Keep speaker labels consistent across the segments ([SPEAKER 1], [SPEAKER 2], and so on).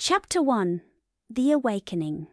[SPEAKER 1] Chapter 1. The Awakening.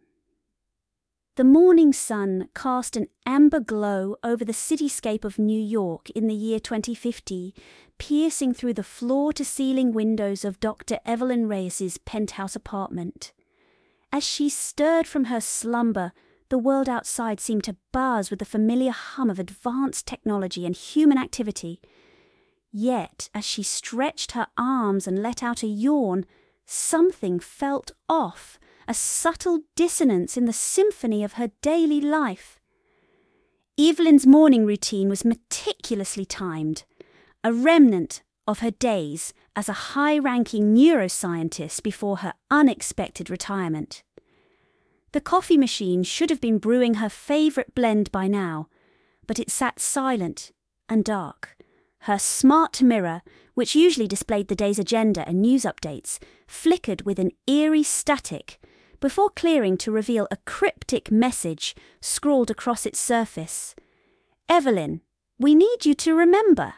[SPEAKER 1] The morning sun cast an amber glow over the cityscape of New York in the year 2050, piercing through the floor-to-ceiling windows of Dr. Evelyn Reyes's penthouse apartment. As she stirred from her slumber, the world outside seemed to buzz with the familiar hum of advanced technology and human activity. Yet, as she stretched her arms and let out a yawn, something felt off, a subtle dissonance in the symphony of her daily life. Evelyn's morning routine was meticulously timed, a remnant of her days as a high-ranking neuroscientist before her unexpected retirement. The coffee machine should have been brewing her favourite blend by now, but it sat silent and dark. Her smart mirror, which usually displayed the day's agenda and news updates, flickered with an eerie static before clearing to reveal a cryptic message scrawled across its surface. "Evelyn, we need you to remember."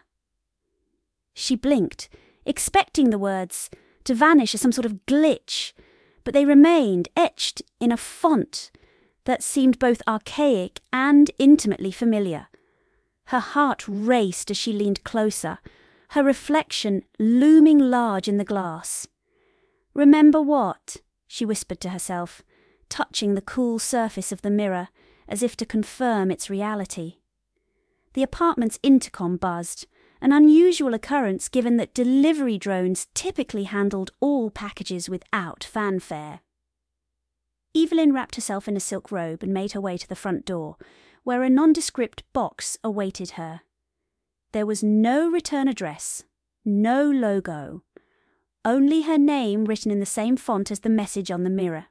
[SPEAKER 1] She blinked, expecting the words to vanish as some sort of glitch, but they remained etched in a font that seemed both archaic and intimately familiar. Her heart raced as she leaned closer, her reflection looming large in the glass. "Remember what?" she whispered to herself, touching the cool surface of the mirror as if to confirm its reality. The apartment's intercom buzzed, an unusual occurrence given that delivery drones typically handled all packages without fanfare. Evelyn wrapped herself in a silk robe and made her way to the front door, where a nondescript box awaited her. There was no return address, no logo, only her name written in the same font as the message on the mirror.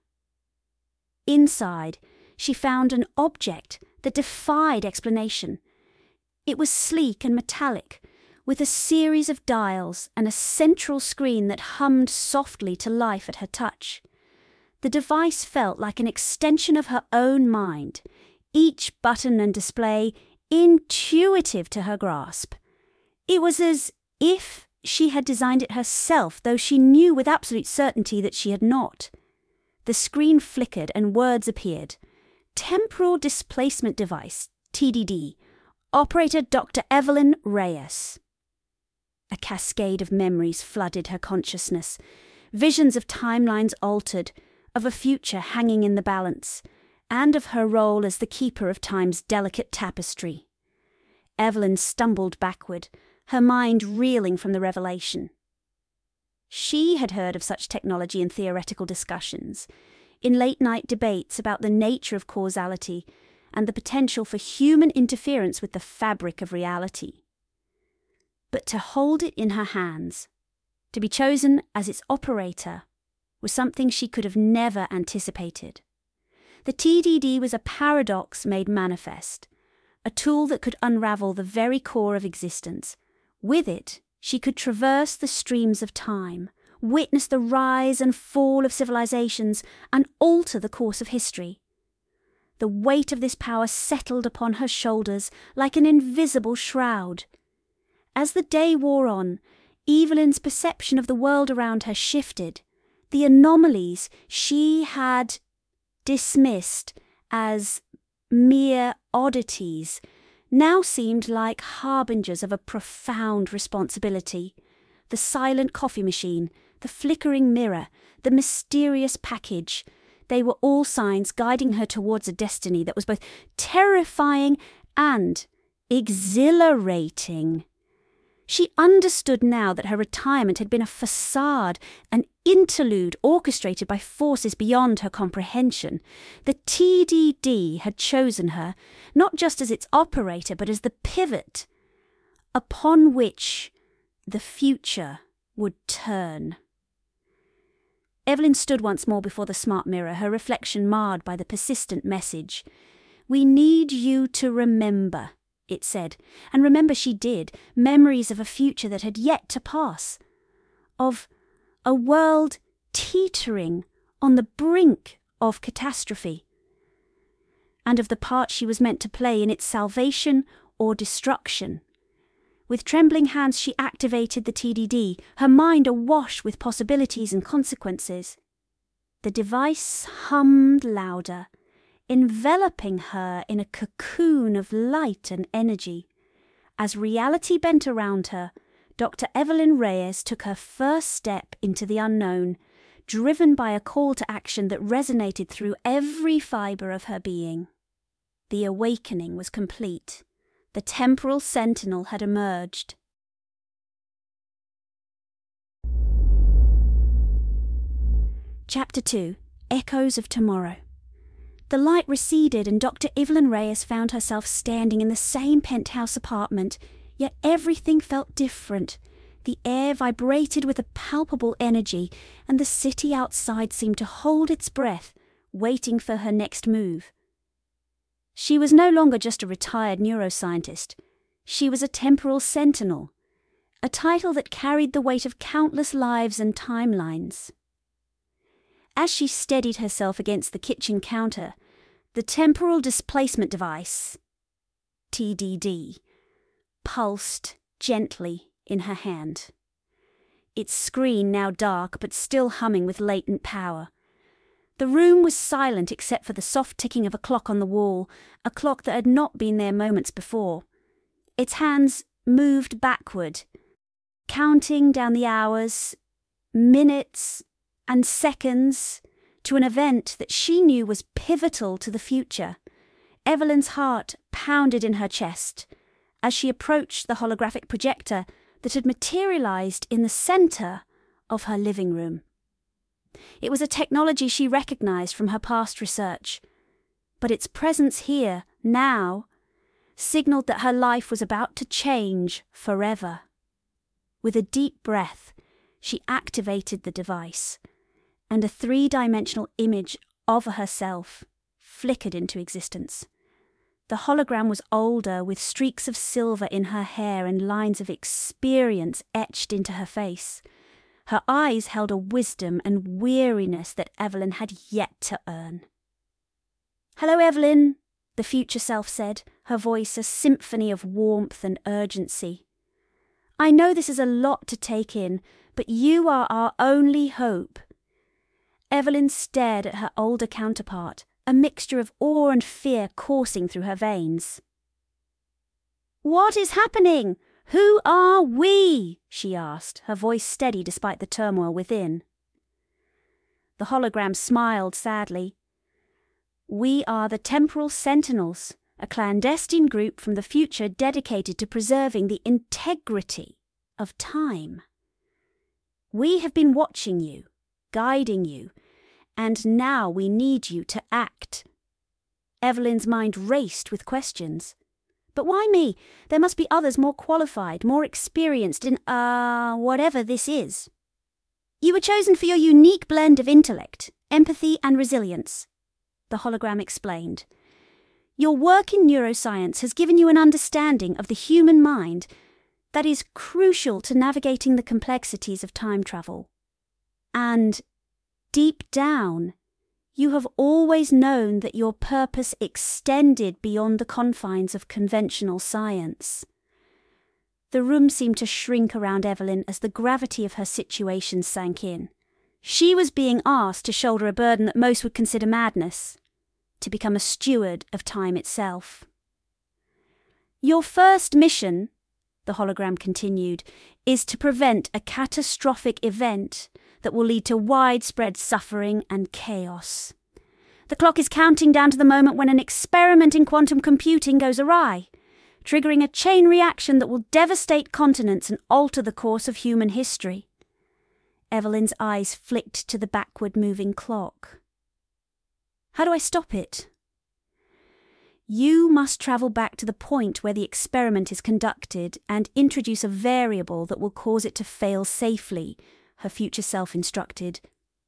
[SPEAKER 1] Inside, she found an object that defied explanation. It was sleek and metallic, with a series of dials and a central screen that hummed softly to life at her touch. The device felt like an extension of her own mind, each button and display intuitive to her grasp. It was as if she had designed it herself, though she knew with absolute certainty that she had not. The screen flickered and words appeared. Temporal Displacement Device, TDD. Operator Dr. Evelyn Reyes. A cascade of memories flooded her consciousness. Visions of timelines altered, of a future hanging in the balance, and of her role as the keeper of time's delicate tapestry. Evelyn stumbled backward, her mind reeling from the revelation. She had heard of such technology in theoretical discussions, in late-night debates about the nature of causality and the potential for human interference with the fabric of reality. But to hold it in her hands, to be chosen as its operator, was something she could have never anticipated. The TDD was a paradox made manifest, a tool that could unravel the very core of existence. With it, she could traverse the streams of time, witness the rise and fall of civilizations, and alter the course of history. The weight of this power settled upon her shoulders like an invisible shroud. As the day wore on, Evelyn's perception of the world around her shifted. The anomalies she had dismissed as mere oddities now seemed like harbingers of a profound responsibility. The silent coffee machine, the flickering mirror, the mysterious package, they were all signs guiding her towards a destiny that was both terrifying and exhilarating. She understood now that her retirement had been a facade, an interlude orchestrated by forces beyond her comprehension. The TDD had chosen her, not just as its operator, but as the pivot upon which the future would turn. Evelyn stood once more before the smart mirror, her reflection marred by the persistent message. "We need you to remember," it said, and remember she did, memories of a future that had yet to pass, of a world teetering on the brink of catastrophe, and of the part she was meant to play in its salvation or destruction. With trembling hands she activated the TDD, her mind awash with possibilities and consequences. The device hummed louder, enveloping her in a cocoon of light and energy. As reality bent around her, Dr. Evelyn Reyes took her first step into the unknown, driven by a call to action that resonated through every fibre of her being. The awakening was complete. The temporal sentinel had emerged. Chapter 2. Echoes of Tomorrow. The light receded and Dr. Evelyn Reyes found herself standing in the same penthouse apartment, yet everything felt different. The air vibrated with a palpable energy, and the city outside seemed to hold its breath, waiting for her next move. She was no longer just a retired neuroscientist. She was a temporal sentinel, a title that carried the weight of countless lives and timelines. As she steadied herself against the kitchen counter, the temporal displacement device, TDD, pulsed gently in her hand. Its screen now dark but still humming with latent power. The room was silent except for the soft ticking of a clock on the wall, a clock that had not been there moments before. Its hands moved backward, counting down the hours, minutes, and seconds to an event that she knew was pivotal to the future. Evelyn's heart pounded in her chest as she approached the holographic projector that had materialized in the center of her living room. It was a technology she recognized from her past research, but its presence here, now, signaled that her life was about to change forever. With a deep breath, she activated the device, and a three-dimensional image of herself flickered into existence. The hologram was older, with streaks of silver in her hair and lines of experience etched into her face. Her eyes held a wisdom and weariness that Evelyn had yet to earn. "Hello, Evelyn," the future self said, her voice a symphony of warmth and urgency. "I know this is a lot to take in, but you are our only hope." Evelyn stared at her older counterpart, a mixture of awe and fear coursing through her veins. "What is happening? Who are we?" she asked, her voice steady despite the turmoil within. The hologram smiled sadly. "We are the Temporal Sentinels, a clandestine group from the future dedicated to preserving the integrity of time. We have been watching you, guiding you, and now we need you to act." Evelyn's mind raced with questions. "But why me? There must be others more qualified, more experienced in, whatever this is." "You were chosen for your unique blend of intellect, empathy, and resilience," the hologram explained. "Your work in neuroscience has given you an understanding of the human mind that is crucial to navigating the complexities of time travel. And deep down, you have always known that your purpose extended beyond the confines of conventional science." The room seemed to shrink around Evelyn as the gravity of her situation sank in. She was being asked to shoulder a burden that most would consider madness, to become a steward of time itself. "Your first mission," the hologram continued, "is to prevent a catastrophic event that will lead to widespread suffering and chaos. The clock is counting down to the moment when an experiment in quantum computing goes awry, triggering a chain reaction that will devastate continents and alter the course of human history." Evelyn's eyes flicked to the backward-moving clock. "How do I stop it?" "You must travel back to the point where the experiment is conducted and introduce a variable that will cause it to fail safely," her future self instructed.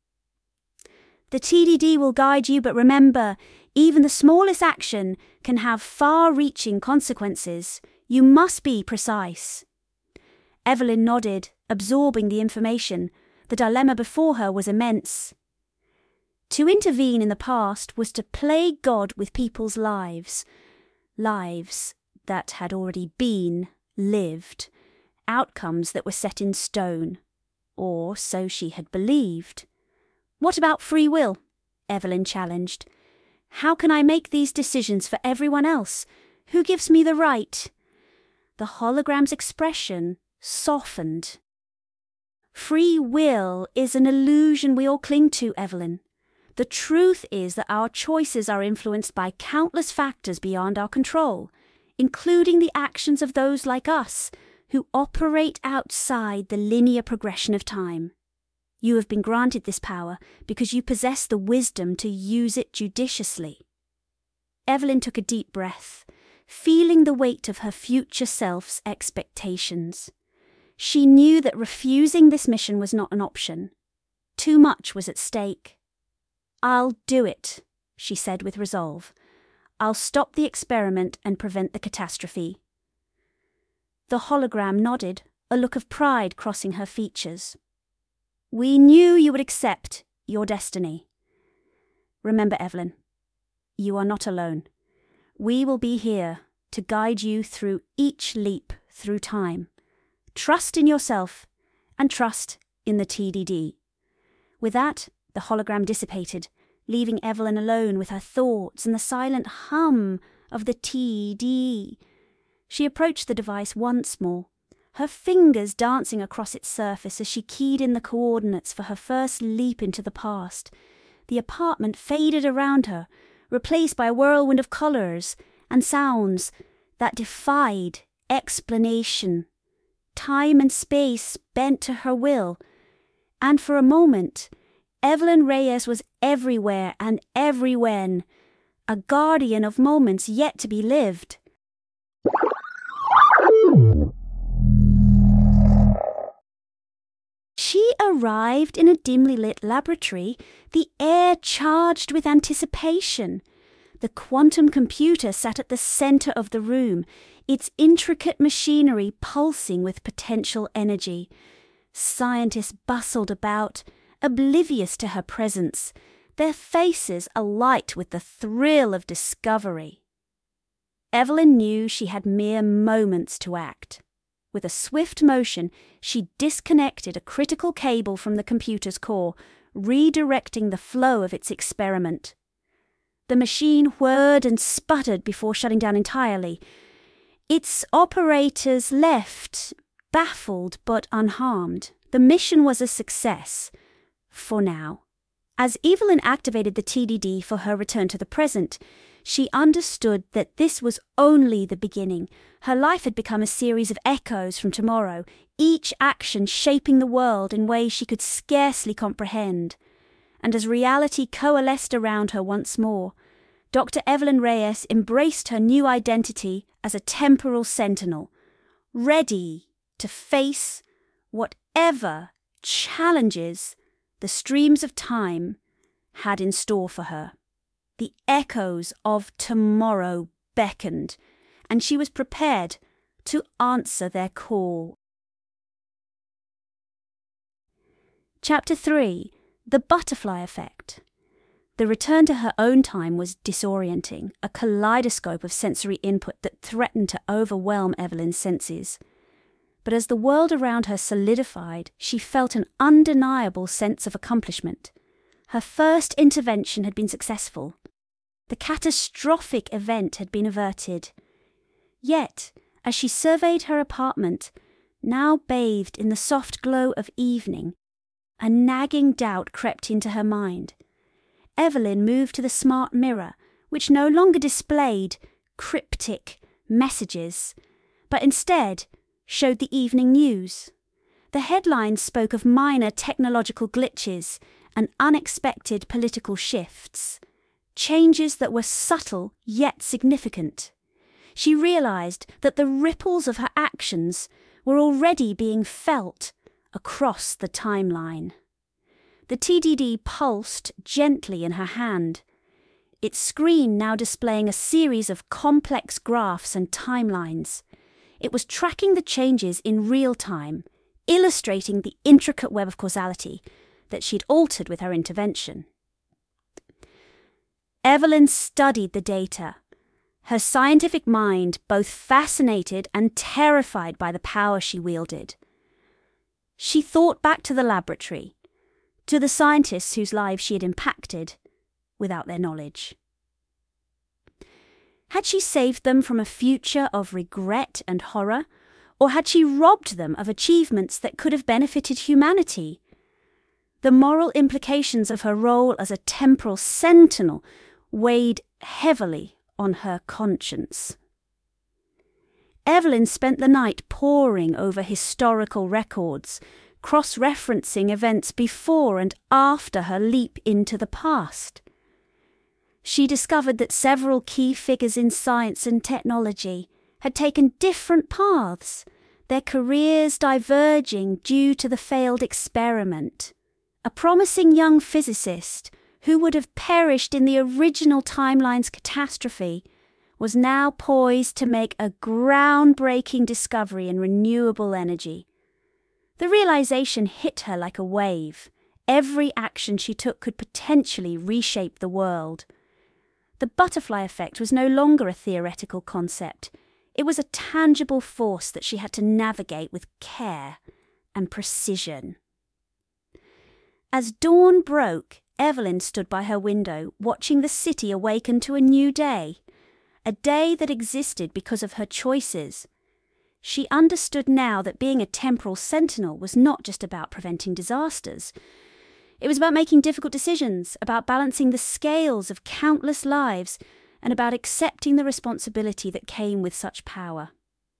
[SPEAKER 1] "The TDD will guide you, but remember, even the smallest action can have far-reaching consequences. You must be precise." Evelyn nodded, absorbing the information. The dilemma before her was immense. To intervene in the past was to play God with people's lives that had already been lived, outcomes that were set in stone, or so she had believed. What about free will? Evelyn challenged. How can I make these decisions for everyone else? Who gives me the right? The hologram's expression softened. Free will is an illusion we all cling to, Evelyn. The truth is that our choices are influenced by countless factors beyond our control, including the actions of those like us who operate outside the linear progression of time. You have been granted this power because you possess the wisdom to use it judiciously. Evelyn took a deep breath, feeling the weight of her future self's expectations. She knew that refusing this mission was not an option. Too much was at stake. I'll do it, she said with resolve. I'll stop the experiment and prevent the catastrophe. The hologram nodded, a look of pride crossing her features. We knew you would accept your destiny. Remember, Evelyn, you are not alone. We will be here to guide you through each leap through time. Trust in yourself and trust in the TDD. With that, the hologram dissipated, leaving Evelyn alone with her thoughts and the silent hum of the TD. She approached the device once more, her fingers dancing across its surface as she keyed in the coordinates for her first leap into the past. The apartment faded around her, replaced by a whirlwind of colours and sounds that defied explanation. Time and space bent to her will, and for a moment, Evelyn Reyes was everywhere and everywhen, a guardian of moments yet to be lived. She arrived in a dimly lit laboratory, the air charged with anticipation. The quantum computer sat at the centre of the room, its intricate machinery pulsing with potential energy. Scientists bustled about, oblivious to her presence, their faces alight with the thrill of discovery. Evelyn knew she had mere moments to act. With a swift motion, she disconnected a critical cable from the computer's core, redirecting the flow of its experiment. The machine whirred and sputtered before shutting down entirely. Its operators left, baffled but unharmed. The mission was a success. For now. As Evelyn activated the TDD for her return to the present, she understood that this was only the beginning. Her life had become a series of echoes from tomorrow, each action shaping the world in ways she could scarcely comprehend. And as reality coalesced around her once more, Dr. Evelyn Reyes embraced her new identity as a temporal sentinel, ready to face whatever challenges the streams of time had in store for her. The echoes of tomorrow beckoned, and she was prepared to answer their call. Chapter 3. The Butterfly Effect. The return to her own time was disorienting, a kaleidoscope of sensory input that threatened to overwhelm Evelyn's senses. But as the world around her solidified, she felt an undeniable sense of accomplishment. Her first intervention had been successful. The catastrophic event had been averted. Yet, as she surveyed her apartment, now bathed in the soft glow of evening, a nagging doubt crept into her mind. Evelyn moved to the smart mirror, which no longer displayed cryptic messages, but instead showed the evening news. The headlines spoke of minor technological glitches and unexpected political shifts, changes that were subtle yet significant. She realized that the ripples of her actions were already being felt across the timeline. The TDD pulsed gently in her hand, its screen now displaying a series of complex graphs and timelines. It was tracking the changes in real time, illustrating the intricate web of causality that she'd altered with her intervention. Evelyn studied the data, her scientific mind both fascinated and terrified by the power she wielded. She thought back to the laboratory, to the scientists whose lives she had impacted without their knowledge. Had she saved them from a future of regret and horror, or had she robbed them of achievements that could have benefited humanity? The moral implications of her role as a temporal sentinel weighed heavily on her conscience. Evelyn spent the night poring over historical records, cross-referencing events before and after her leap into the past. She discovered that several key figures in science and technology had taken different paths, their careers diverging due to the failed experiment. A promising young physicist, who would have perished in the original timeline's catastrophe, was now poised to make a groundbreaking discovery in renewable energy. The realization hit her like a wave. Every action she took could potentially reshape the world. The butterfly effect was no longer a theoretical concept. It was a tangible force that she had to navigate with care and precision. As dawn broke, Evelyn stood by her window, watching the city awaken to a new day, a day that existed because of her choices. She understood now that being a temporal sentinel was not just about preventing disasters. It was about making difficult decisions, about balancing the scales of countless lives, and about accepting the responsibility that came with such power.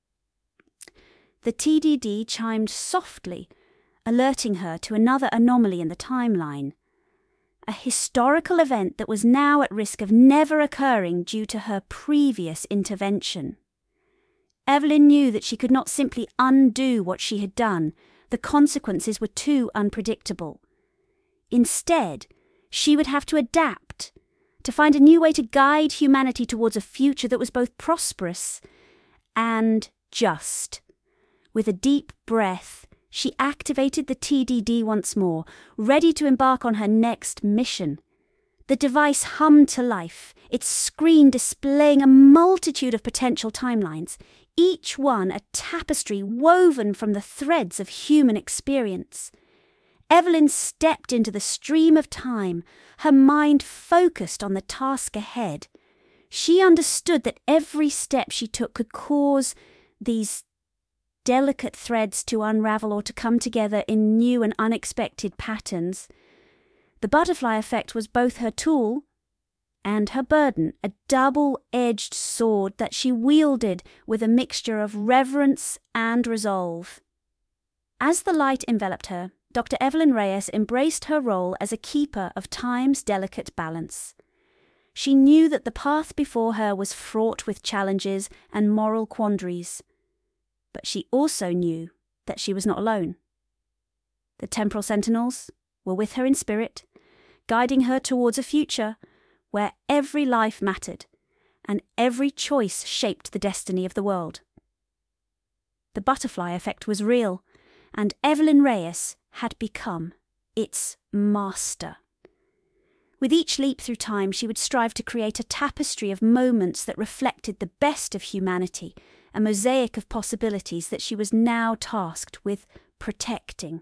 [SPEAKER 1] The TDD chimed softly, alerting her to another anomaly in the timeline. A historical event that was now at risk of never occurring due to her previous intervention. Evelyn knew that she could not simply undo what she had done. The consequences were too unpredictable. Instead, she would have to adapt, to find a new way to guide humanity towards a future that was both prosperous and just. With a deep breath, she activated the TDD once more, ready to embark on her next mission. The device hummed to life, its screen displaying a multitude of potential timelines, each one a tapestry woven from the threads of human experience. Evelyn stepped into the stream of time, her mind focused on the task ahead. She understood that every step she took could cause these delicate threads to unravel or to come together in new and unexpected patterns. The butterfly effect was both her tool and her burden, a double-edged sword that she wielded with a mixture of reverence and resolve. As the light enveloped her, Dr. Evelyn Reyes embraced her role as a keeper of time's delicate balance. She knew that the path before her was fraught with challenges and moral quandaries, but she also knew that she was not alone. The temporal sentinels were with her in spirit, guiding her towards a future where every life mattered and every choice shaped the destiny of the world. The butterfly effect was real, and Evelyn Reyes had become its master. With each leap through time, she would strive to create a tapestry of moments that reflected the best of humanity, a mosaic of possibilities that she was now tasked with protecting.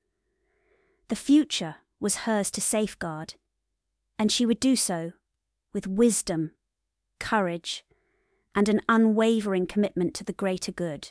[SPEAKER 1] The future was hers to safeguard, and she would do so with wisdom, courage, and an unwavering commitment to the greater good.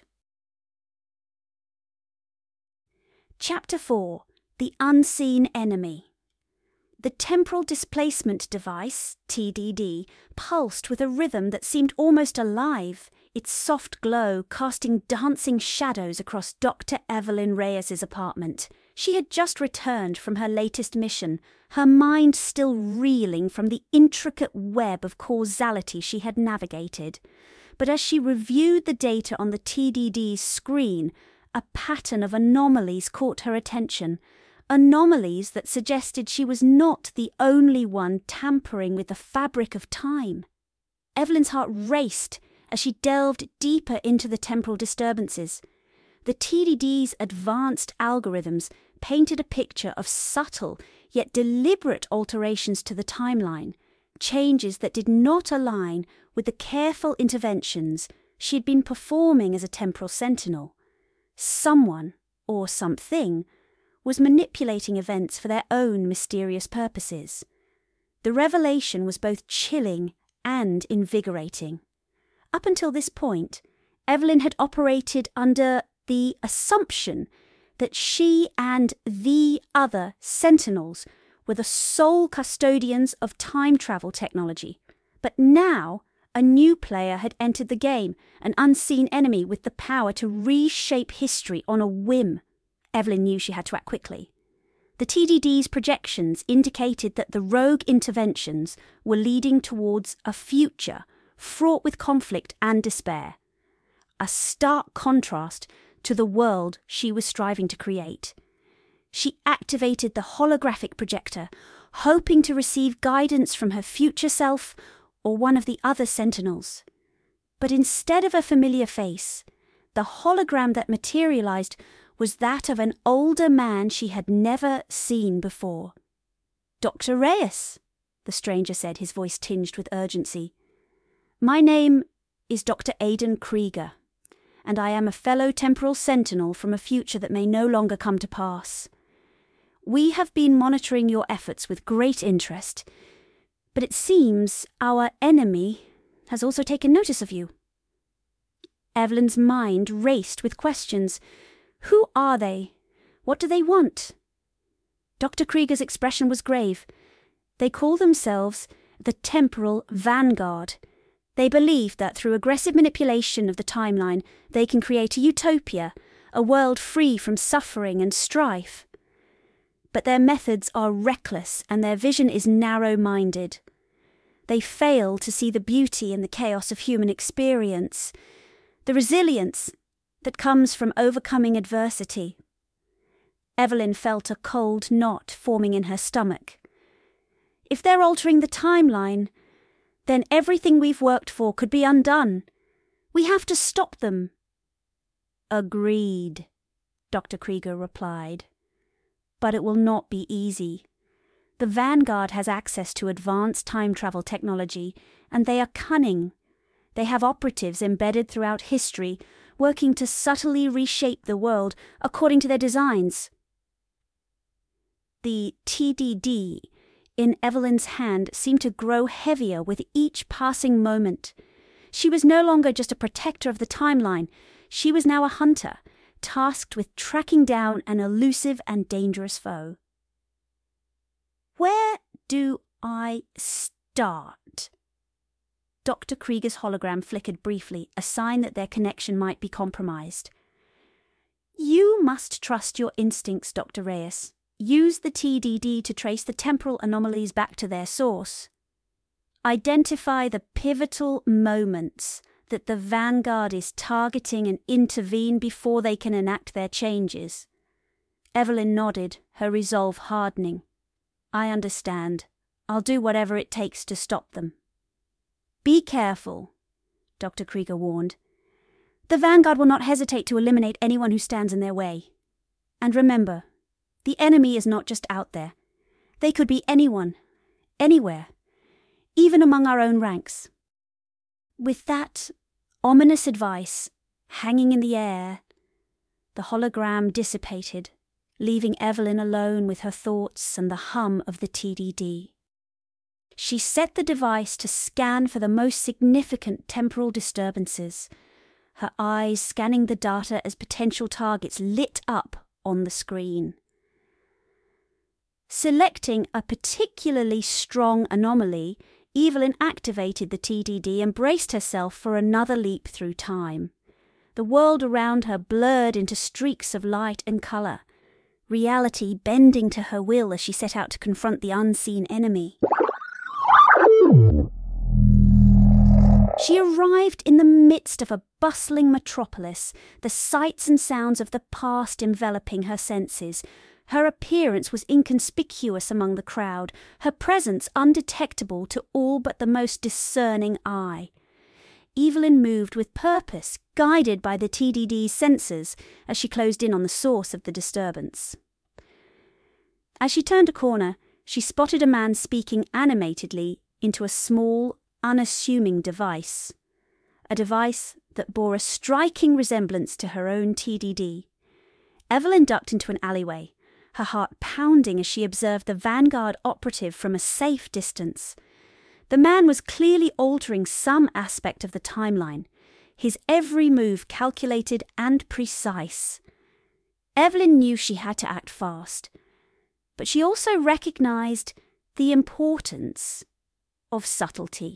[SPEAKER 1] Chapter 4. The Unseen Enemy. The temporal displacement device, TDD, pulsed with a rhythm that seemed almost alive, its soft glow casting dancing shadows across Dr. Evelyn Reyes's apartment. She had just returned from her latest mission, her mind still reeling from the intricate web of causality she had navigated. But as she reviewed the data on the TDD's screen, a pattern of anomalies caught her attention, anomalies that suggested she was not the only one tampering with the fabric of time. Evelyn's heart raced as she delved deeper into the temporal disturbances. The TDD's advanced algorithms painted a picture of subtle yet deliberate alterations to the timeline, changes that did not align with the careful interventions she had been performing as a temporal sentinel. Someone, or something, was manipulating events for their own mysterious purposes. The revelation was both chilling and invigorating. Up until this point, Evelyn had operated under the assumption that she and the other Sentinels were the sole custodians of time travel technology. But now, a new player had entered the game, an unseen enemy with the power to reshape history on a whim. Evelyn knew she had to act quickly. The TDD's projections indicated that the rogue interventions were leading towards a future fraught with conflict and despair, a stark contrast to the world she was striving to create. She activated the holographic projector, hoping to receive guidance from her future self or one of the other Sentinels. But instead of a familiar face, the hologram that materialized was that of an older man she had never seen before. "Dr. Reyes," the stranger said, his voice tinged with urgency. "My name is Dr. Aidan Krieger, and I am a fellow temporal sentinel from a future that may no longer come to pass. We have been monitoring your efforts with great interest, but it seems our enemy has also taken notice of you." Evelyn's mind raced with questions. Who are they? What do they want? Dr. Krieger's expression was grave. They call themselves the Temporal Vanguard. They believe that through aggressive manipulation of the timeline, they can create a utopia, a world free from suffering and strife. But their methods are reckless and their vision is narrow-minded. They fail to see the beauty in the chaos of human experience, the resilience that comes from overcoming adversity. Evelyn felt a cold knot forming in her stomach. If they're altering the timeline, then everything we've worked for could be undone. We have to stop them. "Agreed," Dr. Krieger replied. "But it will not be easy. The Vanguard has access to advanced time travel technology, and they are cunning. They have operatives embedded throughout history, working to subtly reshape the world according to their designs." The TDD in Evelyn's hand seemed to grow heavier with each passing moment. She was no longer just a protector of the timeline. She was now a hunter, tasked with tracking down an elusive and dangerous foe. "Where do I start?" Dr. Krieger's hologram flickered briefly, a sign that their connection might be compromised. "You must trust your instincts, Dr. Reyes. Use the TDD to trace the temporal anomalies back to their source. Identify the pivotal moments that the Vanguard is targeting and intervene before they can enact their changes." Evelyn nodded, her resolve hardening. "I understand. I'll do whatever it takes to stop them." "Be careful," Dr. Krieger warned. "The Vanguard will not hesitate to eliminate anyone who stands in their way. And remember, the enemy is not just out there. They could be anyone, anywhere, even among our own ranks." With that ominous advice hanging in the air, the hologram dissipated, leaving Evelyn alone with her thoughts and the hum of the TDD. She set the device to scan for the most significant temporal disturbances, her eyes scanning the data as potential targets lit up on the screen. Selecting a particularly strong anomaly, Evelyn activated the TDD and braced herself for another leap through time. The world around her blurred into streaks of light and colour, reality bending to her will as she set out to confront the unseen enemy. She arrived in the midst of a bustling metropolis, the sights and sounds of the past enveloping her senses. Her appearance was inconspicuous among the crowd, her presence undetectable to all but the most discerning eye. Evelyn moved with purpose, guided by the TDD's sensors as she closed in on the source of the disturbance. As she turned a corner, she spotted a man speaking animatedly into a small, unassuming device. A device that bore a striking resemblance to her own TDD. Evelyn ducked into an alleyway, her heart pounding as she observed the Vanguard operative from a safe distance. The man was clearly altering some aspect of the timeline, his every move calculated and precise. Evelyn knew she had to act fast, but she also recognized the importance of subtlety.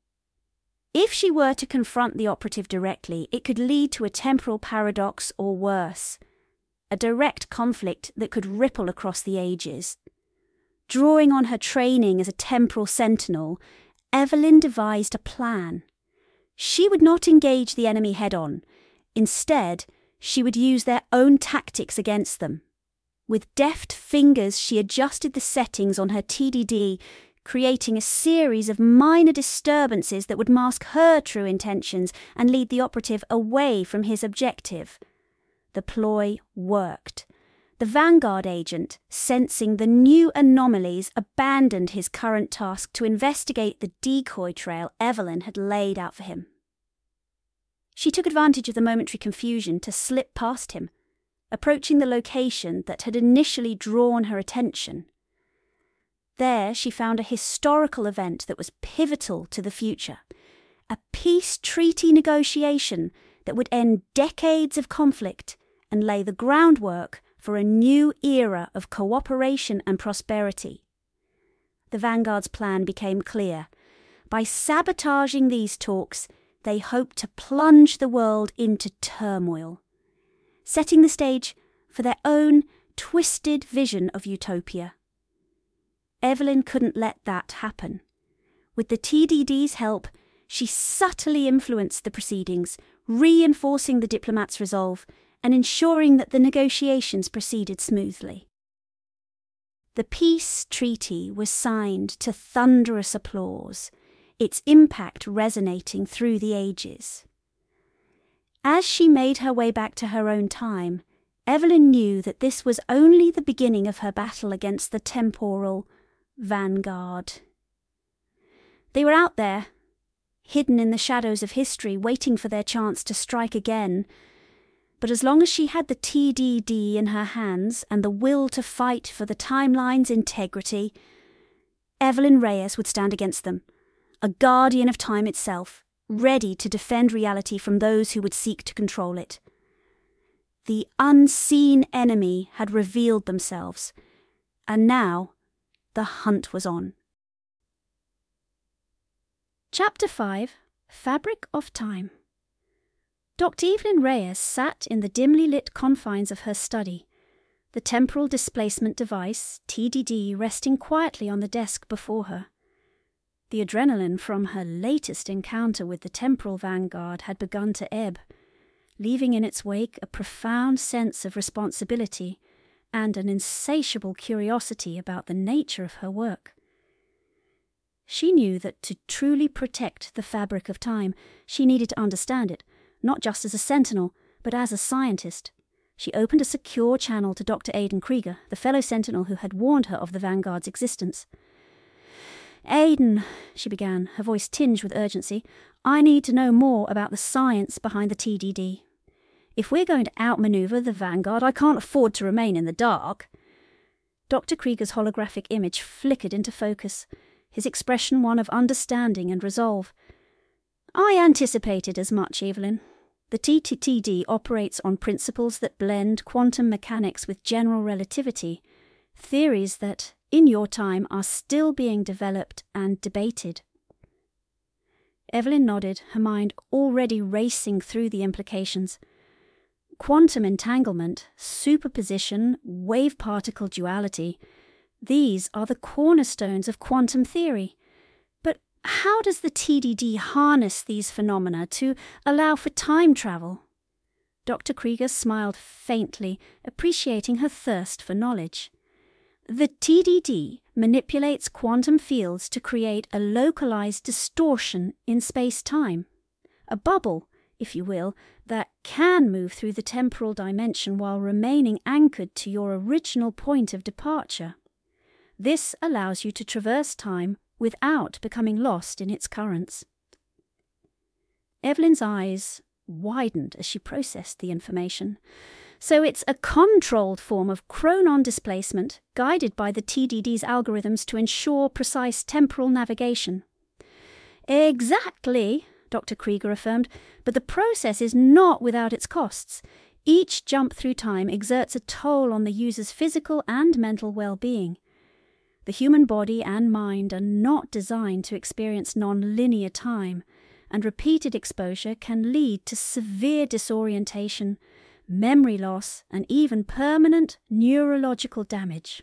[SPEAKER 1] If she were to confront the operative directly, it could lead to a temporal paradox or worse, a direct conflict that could ripple across the ages. Drawing on her training as a temporal sentinel, Evelyn devised a plan. She would not engage the enemy head-on. Instead, she would use their own tactics against them. With deft fingers, she adjusted the settings on her TDD, creating a series of minor disturbances that would mask her true intentions and lead the operative away from his objective. The ploy worked. The Vanguard agent, sensing the new anomalies, abandoned his current task to investigate the decoy trail Evelyn had laid out for him. She took advantage of the momentary confusion to slip past him, approaching the location that had initially drawn her attention. There she found a historical event that was pivotal to the future, a peace treaty negotiation that would end decades of conflict and lay the groundwork for a new era of cooperation and prosperity. The Vanguard's plan became clear. By sabotaging these talks, they hoped to plunge the world into turmoil, setting the stage for their own twisted vision of utopia. Evelyn couldn't let that happen. With the TDD's help, she subtly influenced the proceedings, reinforcing the diplomat's resolve and ensuring that the negotiations proceeded smoothly. The peace treaty was signed to thunderous applause, its impact resonating through the ages. As she made her way back to her own time, Evelyn knew that this was only the beginning of her battle against the temporal Vanguard. They were out there, hidden in the shadows of history, waiting for their chance to strike again. But as long as she had the TDD in her hands and the will to fight for the timeline's integrity, Evelyn Reyes would stand against them, a guardian of time itself, ready to defend reality from those who would seek to control it. The unseen enemy had revealed themselves, and now the hunt was on. Chapter 5: Fabric of Time. Dr. Evelyn Reyes sat in the dimly lit confines of her study, the temporal displacement device, TDD, resting quietly on the desk before her. The adrenaline from her latest encounter with the temporal Vanguard had begun to ebb, leaving in its wake a profound sense of responsibility and an insatiable curiosity about the nature of her work. She knew that to truly protect the fabric of time, she needed to understand it, not just as a sentinel, but as a scientist. She opened a secure channel to Dr. Aidan Krieger, the fellow sentinel who had warned her of the Vanguard's existence. "Aidan," she began, her voice tinged with urgency, "I need to know more about the science behind the TDD. If we're going to outmaneuver the Vanguard, I can't afford to remain in the dark." Dr. Krieger's holographic image flickered into focus, his expression one of understanding and resolve. "I anticipated as much, Evelyn. The TTD operates on principles that blend quantum mechanics with general relativity, theories that, in your time, are still being developed and debated." Evelyn nodded, her mind already racing through the implications. Quantum entanglement, superposition, wave-particle duality, these are the cornerstones of quantum theory. But how does the TDD harness these phenomena to allow for time travel? Dr. Krieger smiled faintly, appreciating her thirst for knowledge. The TDD manipulates quantum fields to create a localized distortion in space-time, a bubble, if you will, that can move through the temporal dimension while remaining anchored to your original point of departure. This allows you to traverse time without becoming lost in its currents. Evelyn's eyes widened as she processed the information. So it's a controlled form of chronon displacement guided by the TDD's algorithms to ensure precise temporal navigation. Exactly, Dr. Krieger affirmed, but the process is not without its costs. Each jump through time exerts a toll on the user's physical and mental well-being. The human body and mind are not designed to experience non-linear time, and repeated exposure can lead to severe disorientation, memory loss, and even permanent neurological damage.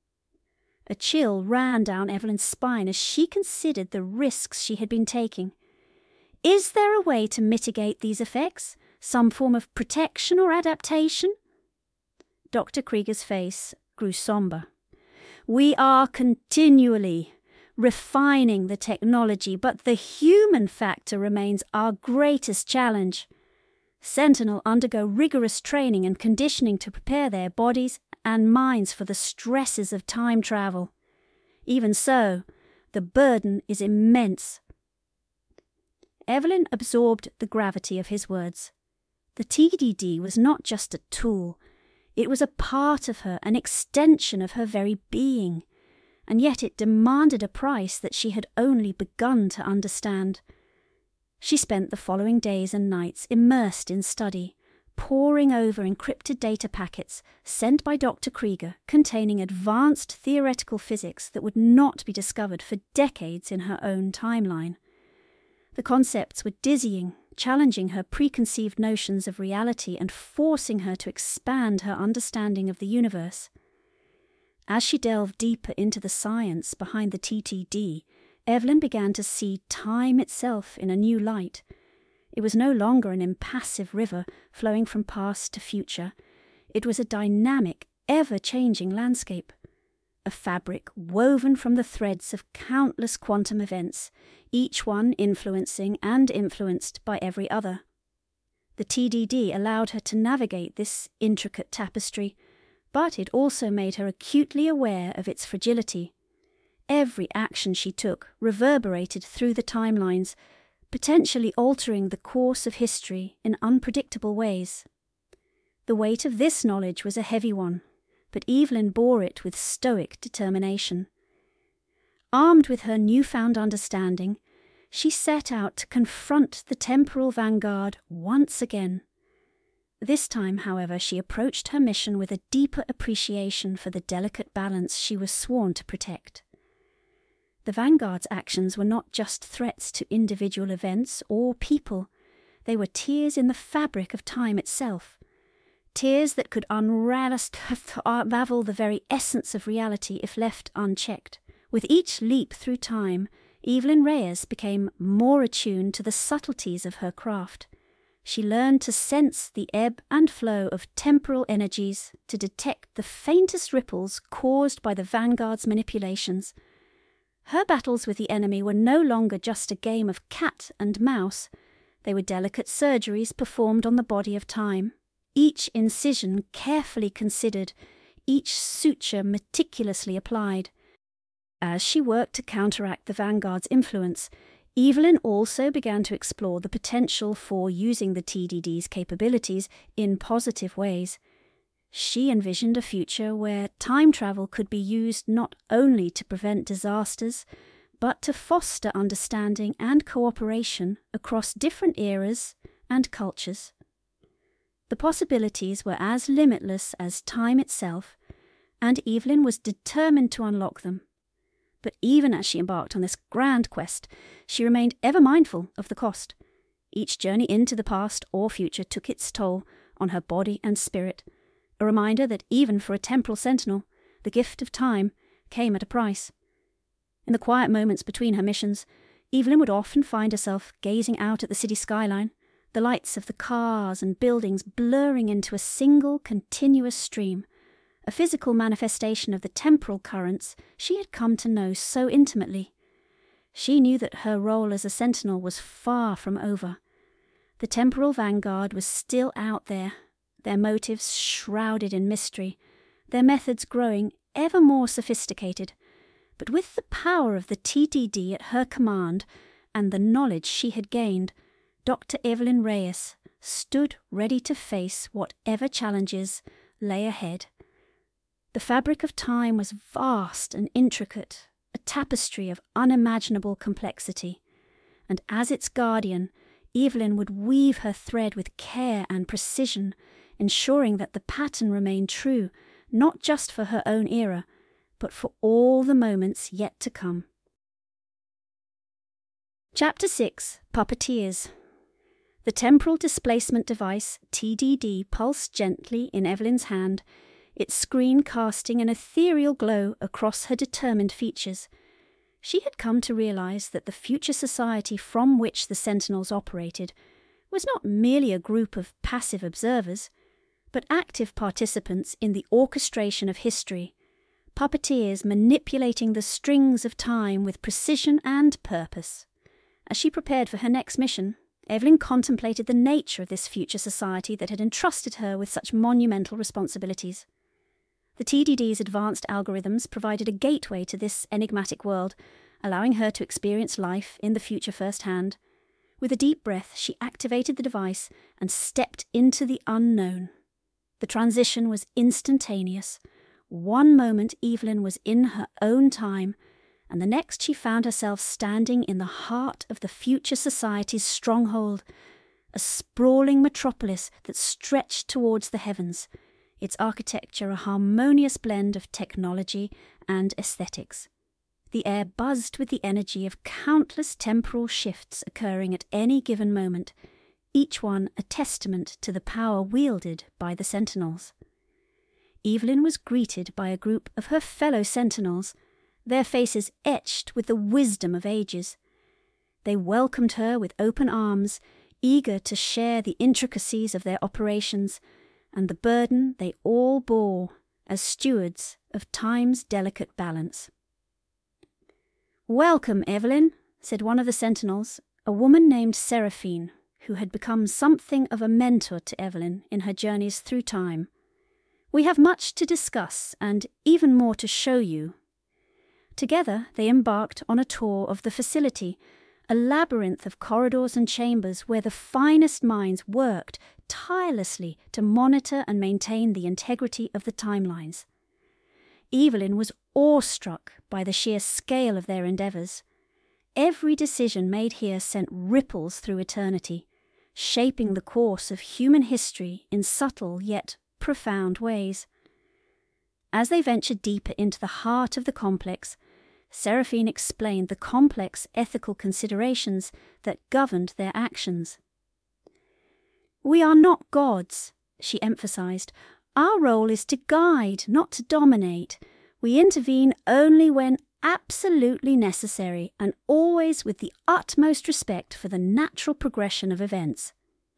[SPEAKER 1] A chill ran down Evelyn's spine as she considered the risks she had been taking. Is there a way to mitigate these effects? Some form of protection or adaptation? Dr. Krieger's face grew somber. We are continually refining the technology, but the human factor remains our greatest challenge. Sentinel undergo rigorous training and conditioning to prepare their bodies and minds for the stresses of time travel. Even so, the burden is immense. Evelyn absorbed the gravity of his words. The TDD was not just a tool. It was a part of her, an extension of her very being, and yet it demanded a price that she had only begun to understand. She spent the following days and nights immersed in study, poring over encrypted data packets sent by Dr. Krieger containing advanced theoretical physics that would not be discovered for decades in her own timeline. The concepts were dizzying, challenging her preconceived notions of reality and forcing her to expand her understanding of the universe. As she delved deeper into the science behind the TTD, Evelyn began to see time itself in a new light. It was no longer an impassive river flowing from past to future. It was a dynamic, ever-changing landscape. A fabric woven from the threads of countless quantum events, each one influencing and influenced by every other. The TDD allowed her to navigate this intricate tapestry, but it also made her acutely aware of its fragility. Every action she took reverberated through the timelines, potentially altering the course of history in unpredictable ways. The weight of this knowledge was a heavy one, but Evelyn bore it with stoic determination. Armed with her newfound understanding, she set out to confront the temporal vanguard once again. This time, however, she approached her mission with a deeper appreciation for the delicate balance she was sworn to protect. The vanguard's actions were not just threats to individual events or people. They were tears in the fabric of time itself. Tears that could unravel the very essence of reality if left unchecked. With each leap through time, Evelyn Reyes became more attuned to the subtleties of her craft. She learned to sense the ebb and flow of temporal energies, to detect the faintest ripples caused by the vanguard's manipulations. Her battles with the enemy were no longer just a game of cat and mouse. They were delicate surgeries performed on the body of time. Each incision carefully considered, each suture meticulously applied. As she worked to counteract the vanguard's influence, Evelyn also began to explore the potential for using the TDD's capabilities in positive ways. She envisioned a future where time travel could be used not only to prevent disasters, but to foster understanding and cooperation across different eras and cultures. The possibilities were as limitless as time itself, and Evelyn was determined to unlock them. But even as she embarked on this grand quest, she remained ever mindful of the cost. Each journey into the past or future took its toll on her body and spirit, a reminder that even for a temporal sentinel, the gift of time came at a price. In the quiet moments between her missions, Evelyn would often find herself gazing out at the city skyline, the lights of the cars and buildings blurring into a single continuous stream, a physical manifestation of the temporal currents she had come to know so intimately. She knew that her role as a sentinel was far from over. The temporal vanguard was still out there, their motives shrouded in mystery, their methods growing ever more sophisticated. But with the power of the TDD at her command and the knowledge she had gained, Dr. Evelyn Reyes stood ready to face whatever challenges lay ahead. The fabric of time was vast and intricate, a tapestry of unimaginable complexity, and as its guardian, Evelyn would weave her thread with care and precision, ensuring that the pattern remained true, not just for her own era, but for all the moments yet to come. Chapter 6, Puppeteers. The temporal displacement device, TDD, pulsed gently in Evelyn's hand, its screen casting an ethereal glow across her determined features. She had come to realize that the future society from which the Sentinels operated was not merely a group of passive observers, but active participants in the orchestration of history, puppeteers manipulating the strings of time with precision and purpose. As she prepared for her next mission, Evelyn contemplated the nature of this future society that had entrusted her with such monumental responsibilities. The TDD's advanced algorithms provided a gateway to this enigmatic world, allowing her to experience life in the future firsthand. With a deep breath, she activated the device and stepped into the unknown. The transition was instantaneous. One moment Evelyn was in her own time, and the next she found herself standing in the heart of the future society's stronghold, a sprawling metropolis that stretched towards the heavens, its architecture a harmonious blend of technology and aesthetics. The air buzzed with the energy of countless temporal shifts occurring at any given moment, each one a testament to the power wielded by the Sentinels. Evelyn was greeted by a group of her fellow Sentinels, their faces etched with the wisdom of ages. They welcomed her with open arms, eager to share the intricacies of their operations and the burden they all bore as stewards of time's delicate balance. "Welcome, Evelyn," said one of the Sentinels, a woman named Seraphine, who had become something of a mentor to Evelyn in her journeys through time. "We have much to discuss and even more to show you." Together they embarked on a tour of the facility, a labyrinth of corridors and chambers where the finest minds worked tirelessly to monitor and maintain the integrity of the timelines. Evelyn was awestruck by the sheer scale of their endeavours. Every decision made here sent ripples through eternity, shaping the course of human history in subtle yet profound ways. As they ventured deeper into the heart of the complex, Seraphine explained the complex ethical considerations that governed their actions. "We are not gods," she emphasized. "Our role is to guide, not to dominate. We intervene only when absolutely necessary and always with the utmost respect for the natural progression of events."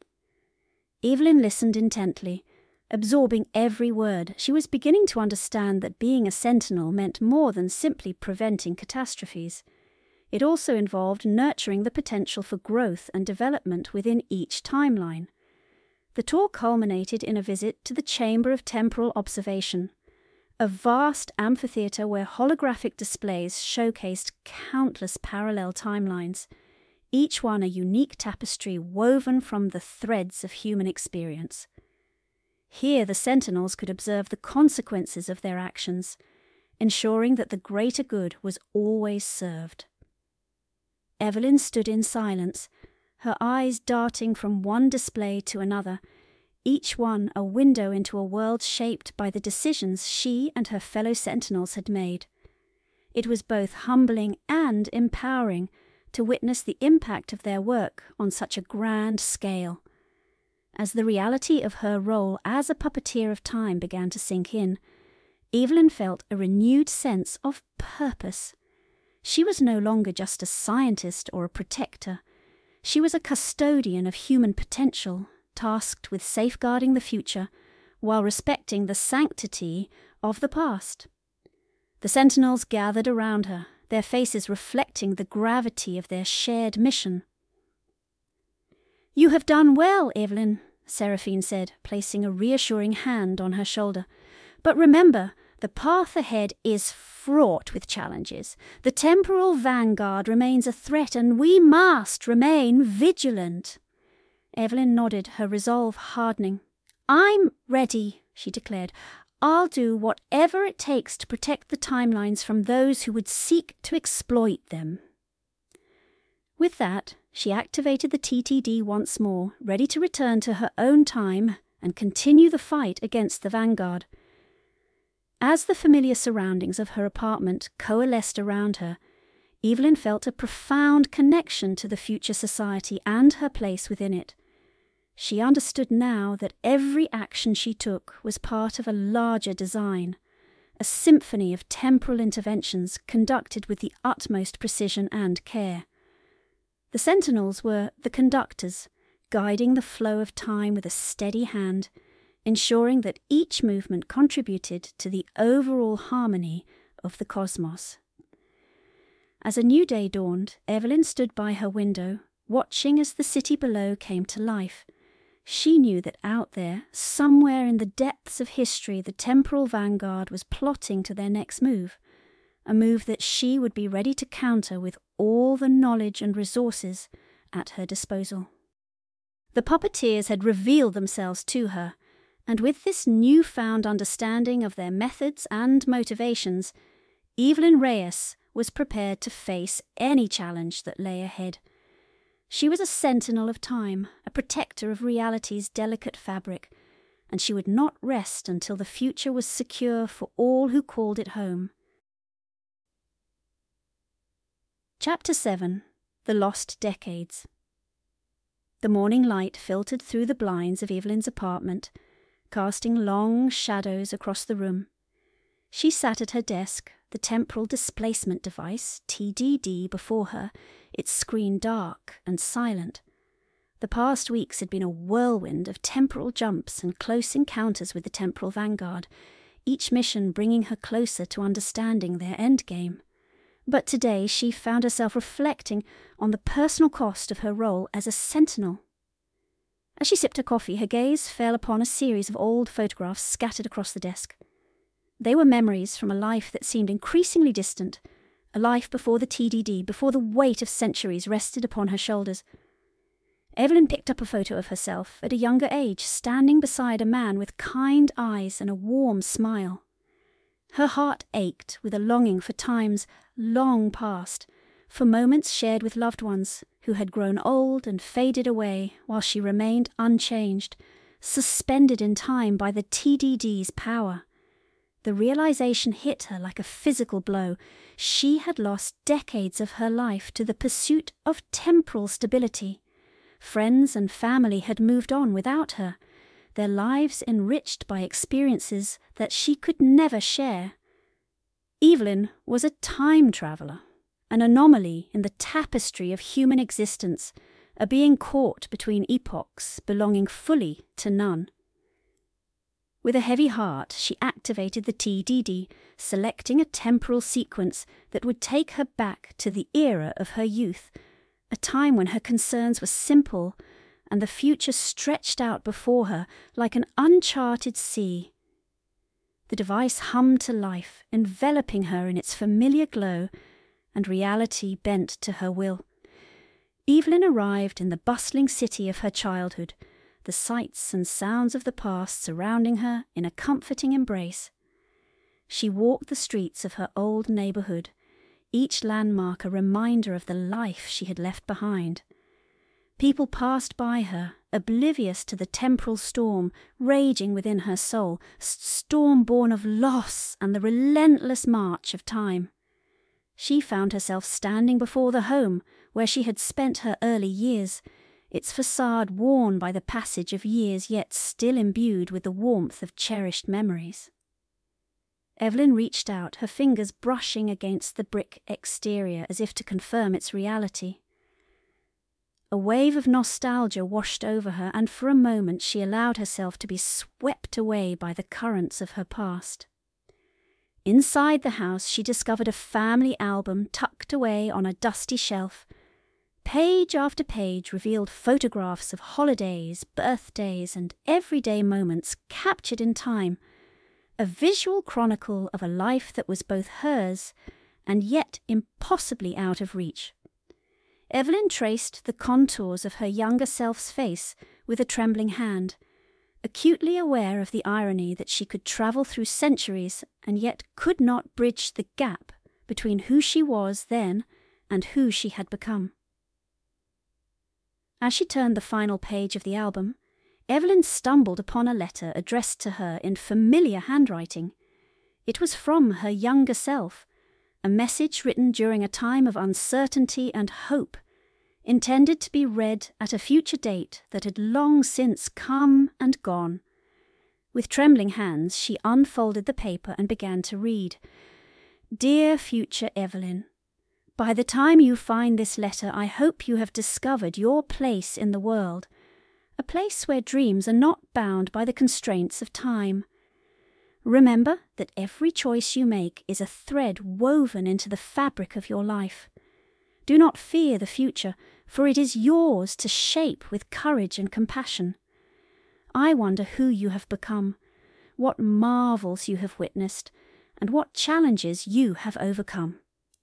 [SPEAKER 1] Evelyn listened intently, absorbing every word. She was beginning to understand that being a sentinel meant more than simply preventing catastrophes. It also involved nurturing the potential for growth and development within each timeline. The tour culminated in a visit to the Chamber of Temporal Observation, a vast amphitheatre where holographic displays showcased countless parallel timelines, each one a unique tapestry woven from the threads of human experience. Here the Sentinels could observe the consequences of their actions, ensuring that the greater good was always served. Evelyn stood in silence, her eyes darting from one display to another, each one a window into a world shaped by the decisions she and her fellow Sentinels had made. It was both humbling and empowering to witness the impact of their work on such a grand scale. As the reality of her role as a puppeteer of time began to sink in, Evelyn felt a renewed sense of purpose. She was no longer just a scientist or a protector. She was a custodian of human potential, tasked with safeguarding the future while respecting the sanctity of the past. The Sentinels gathered around her, their faces reflecting the gravity of their shared mission. "You have done well, Evelyn," Seraphine said, placing a reassuring hand on her shoulder. "But remember, the path ahead is fraught with challenges. The temporal vanguard remains a threat, and we must remain vigilant." Evelyn nodded, her resolve hardening. "I'm ready," she declared. "I'll do whatever it takes to protect the timelines from those who would seek to exploit them." With that, she activated the TTD once more, ready to return to her own time and continue the fight against the Vanguard. As the familiar surroundings of her apartment coalesced around her, Evelyn felt a profound connection to the future society and her place within it. She understood now that every action she took was part of a larger design, a symphony of temporal interventions conducted with the utmost precision and care. The Sentinels were the conductors, guiding the flow of time with a steady hand, ensuring that each movement contributed to the overall harmony of the cosmos. As a new day dawned, Evelyn stood by her window, watching as the city below came to life. She knew that out there, somewhere in the depths of history, the temporal vanguard was plotting to their next move, a move that she would be ready to counter with all the knowledge and resources at her disposal. The puppeteers had revealed themselves to her, and with this newfound understanding of their methods and motivations, Evelyn Reyes was prepared to face any challenge that lay ahead. She was a sentinel of time, a protector of reality's delicate fabric, and she would not rest until the future was secure for all who called it home. Chapter 7. The Lost Decades. The morning light filtered through the blinds of Evelyn's apartment, casting long shadows across the room. She sat at her desk, the temporal displacement device, TDD, before her, its screen dark and silent. The past weeks had been a whirlwind of temporal jumps and close encounters with the temporal vanguard, each mission bringing her closer to understanding their endgame. But today she found herself reflecting on the personal cost of her role as a sentinel. As she sipped her coffee, her gaze fell upon a series of old photographs scattered across the desk. They were memories from a life that seemed increasingly distant, a life before the TDD, before the weight of centuries rested upon her shoulders. Evelyn picked up a photo of herself at a younger age, standing beside a man with kind eyes and a warm smile. Her heart ached with a longing for times long past, for moments shared with loved ones who had grown old and faded away while she remained unchanged, suspended in time by the TDD's power. The realization hit her like a physical blow. She had lost decades of her life to the pursuit of temporal stability. Friends and family had moved on without her, their lives enriched by experiences that she could never share. Evelyn was a time traveller, an anomaly in the tapestry of human existence, a being caught between epochs, belonging fully to none. With a heavy heart, she activated the TDD, selecting a temporal sequence that would take her back to the era of her youth, a time when her concerns were simple and the future stretched out before her like an uncharted sea. The device hummed to life, enveloping her in its familiar glow, and reality bent to her will. Evelyn arrived in the bustling city of her childhood, the sights and sounds of the past surrounding her in a comforting embrace. She walked the streets of her old neighbourhood, each landmark a reminder of the life she had left behind. People passed by her, oblivious to the temporal storm raging within her soul, storm born of loss and the relentless march of time. She found herself standing before the home where she had spent her early years, its facade worn by the passage of years yet still imbued with the warmth of cherished memories. Evelyn reached out, her fingers brushing against the brick exterior as if to confirm its reality. A wave of nostalgia washed over her, and for a moment she allowed herself to be swept away by the currents of her past. Inside the house she discovered a family album tucked away on a dusty shelf. Page after page revealed photographs of holidays, birthdays, and everyday moments captured in time, a visual chronicle of a life that was both hers and yet impossibly out of reach. Evelyn traced the contours of her younger self's face with a trembling hand, acutely aware of the irony that she could travel through centuries and yet could not bridge the gap between who she was then and who she had become. As she turned the final page of the album, Evelyn stumbled upon a letter addressed to her in familiar handwriting. It was from her younger self, a message written during a time of uncertainty and hope, intended to be read at a future date that had long since come and gone. With trembling hands, she unfolded the paper and began to read. "Dear future Evelyn, by the time you find this letter, I hope you have discovered your place in the world, a place where dreams are not bound by the constraints of time. Remember that every choice you make is a thread woven into the fabric of your life. Do not fear the future, for it is yours to shape with courage and compassion. I wonder who you have become, what marvels you have witnessed, and what challenges you have overcome.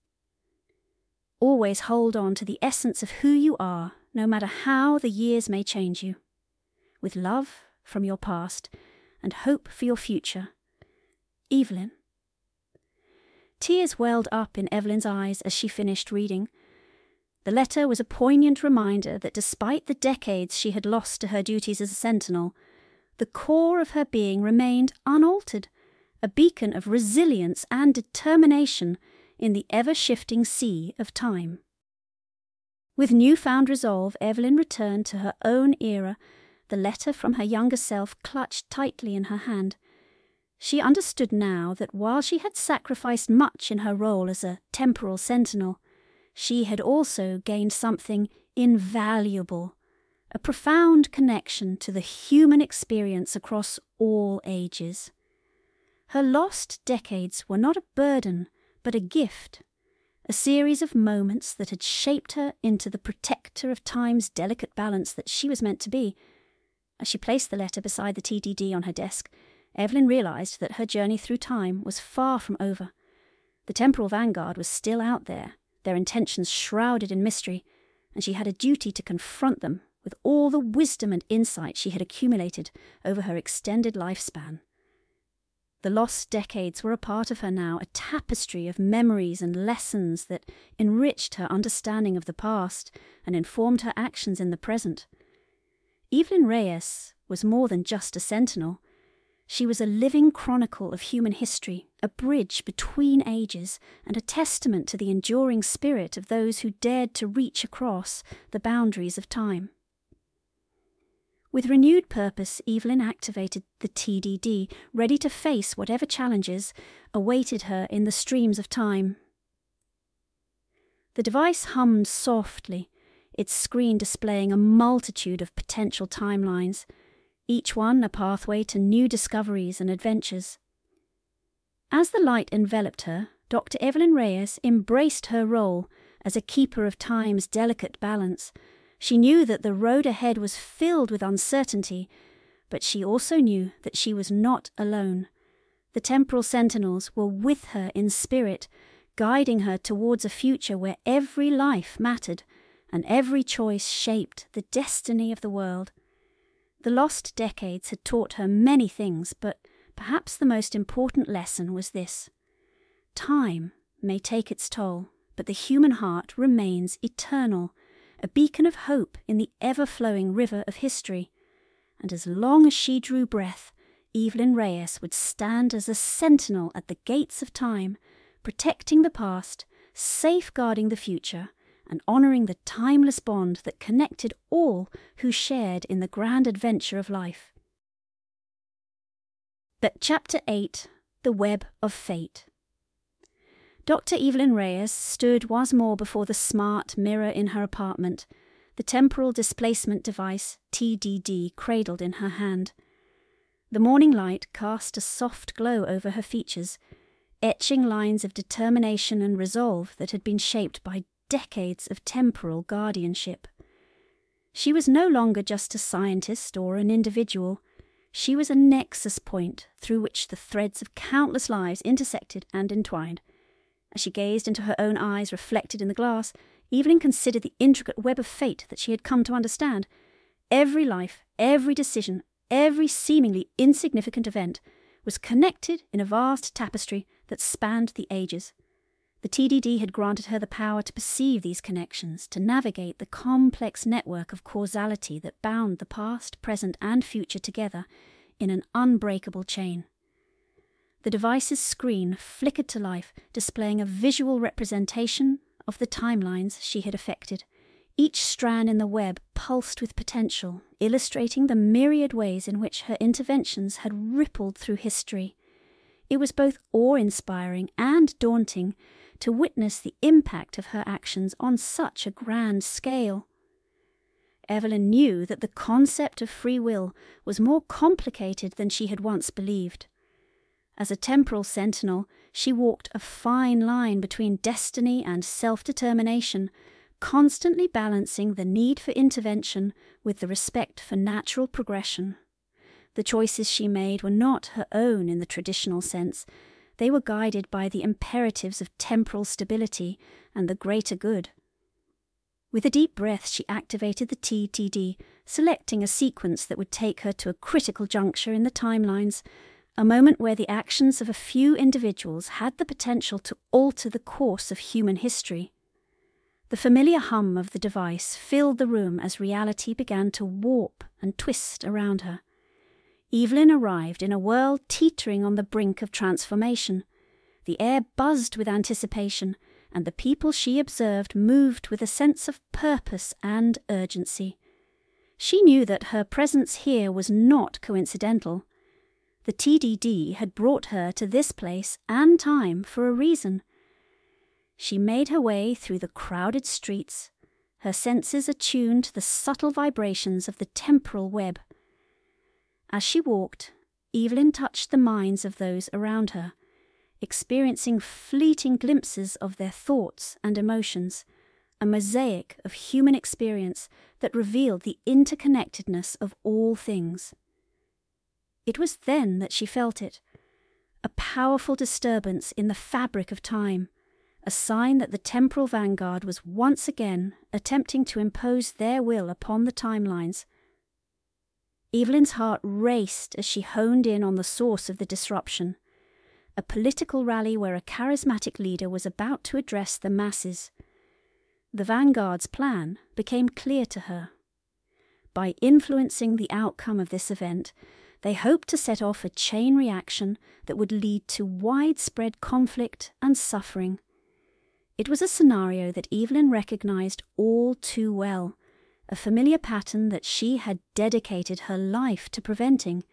[SPEAKER 1] Always hold on to the essence of who you are, no matter how the years may change you. With love from your past and hope for your future, Evelyn." Tears welled up in Evelyn's eyes as she finished reading. The letter was a poignant reminder that despite the decades she had lost to her duties as a sentinel, the core of her being remained unaltered, a beacon of resilience and determination in the ever-shifting sea of time. With newfound resolve, Evelyn returned to her own era, the letter from her younger self clutched tightly in her hand. She understood now that while she had sacrificed much in her role as a temporal sentinel, she had also gained something invaluable, a profound connection to the human experience across all ages. Her lost decades were not a burden, but a gift, a series of moments that had shaped her into the protector of time's delicate balance that she was meant to be. As she placed the letter beside the TDD on her desk, Evelyn realized that her journey through time was far from over. The temporal vanguard was still out there, their intentions shrouded in mystery, and she had a duty to confront them with all the wisdom and insight she had accumulated over her extended lifespan. The lost decades were a part of her now, a tapestry of memories and lessons that enriched her understanding of the past and informed her actions in the present. Evelyn Reyes was more than just a sentinel. She was a living chronicle of human history, a bridge between ages, and a testament to the enduring spirit of those who dared to reach across the boundaries of time. With renewed purpose, Evelyn activated the TDD, ready to face whatever challenges awaited her in the streams of time. The device hummed softly, its screen displaying a multitude of potential timelines, each one a pathway to new discoveries and adventures. As the light enveloped her, Dr. Evelyn Reyes embraced her role as a keeper of time's delicate balance. She knew that the road ahead was filled with uncertainty, but she also knew that she was not alone. The temporal sentinels were with her in spirit, guiding her towards a future where every life mattered and every choice shaped the destiny of the world. The lost decades had taught her many things, but perhaps the most important lesson was this: time may take its toll, but the human heart remains eternal, a beacon of hope in the ever-flowing river of history. And as long as she drew breath, Evelyn Reyes would stand as a sentinel at the gates of time, protecting the past, safeguarding the future, and honouring the timeless bond that connected all who shared in the grand adventure of life. But Chapter 8, The Web of Fate. Dr. Evelyn Reyes stood once more before the smart mirror in her apartment, the temporal displacement device, TDD, cradled in her hand. The morning light cast a soft glow over her features, etching lines of determination and resolve that had been shaped by decades of temporal guardianship. She was no longer just a scientist or an individual. She was a nexus point through which the threads of countless lives intersected and entwined. As she gazed into her own eyes reflected in the glass, Evelyn considered the intricate web of fate that she had come to understand. Every life, every decision, every seemingly insignificant event was connected in a vast tapestry that spanned the ages. The TDD had granted her the power to perceive these connections, to navigate the complex network of causality that bound the past, present, and future together in an unbreakable chain. The device's screen flickered to life, displaying a visual representation of the timelines she had affected. Each strand in the web pulsed with potential, illustrating the myriad ways in which her interventions had rippled through history. It was both awe-inspiring and daunting to witness the impact of her actions on such a grand scale. Evelyn knew that the concept of free will was more complicated than she had once believed. As a temporal sentinel, she walked a fine line between destiny and self-determination, constantly balancing the need for intervention with the respect for natural progression. The choices she made were not her own in the traditional sense. They were guided by the imperatives of temporal stability and the greater good. With a deep breath, she activated the TTD, selecting a sequence that would take her to a critical juncture in the timelines, a moment where the actions of a few individuals had the potential to alter the course of human history. The familiar hum of the device filled the room as reality began to warp and twist around her. Evelyn arrived in a world teetering on the brink of transformation. The air buzzed with anticipation, and the people she observed moved with a sense of purpose and urgency. She knew that her presence here was not coincidental. The TDD had brought her to this place and time for a reason. She made her way through the crowded streets, her senses attuned to the subtle vibrations of the temporal web. As she walked, Evelyn touched the minds of those around her, experiencing fleeting glimpses of their thoughts and emotions, a mosaic of human experience that revealed the interconnectedness of all things. It was then that she felt it, a powerful disturbance in the fabric of time, a sign that the temporal vanguard was once again attempting to impose their will upon the timelines. Evelyn's heart raced as she honed in on the source of the disruption, a political rally where a charismatic leader was about to address the masses. The vanguard's plan became clear to her. By influencing the outcome of this event, they hoped to set off a chain reaction that would lead to widespread conflict and suffering. It was a scenario that Evelyn recognized all too well, a familiar pattern that she had dedicated her life to preventing.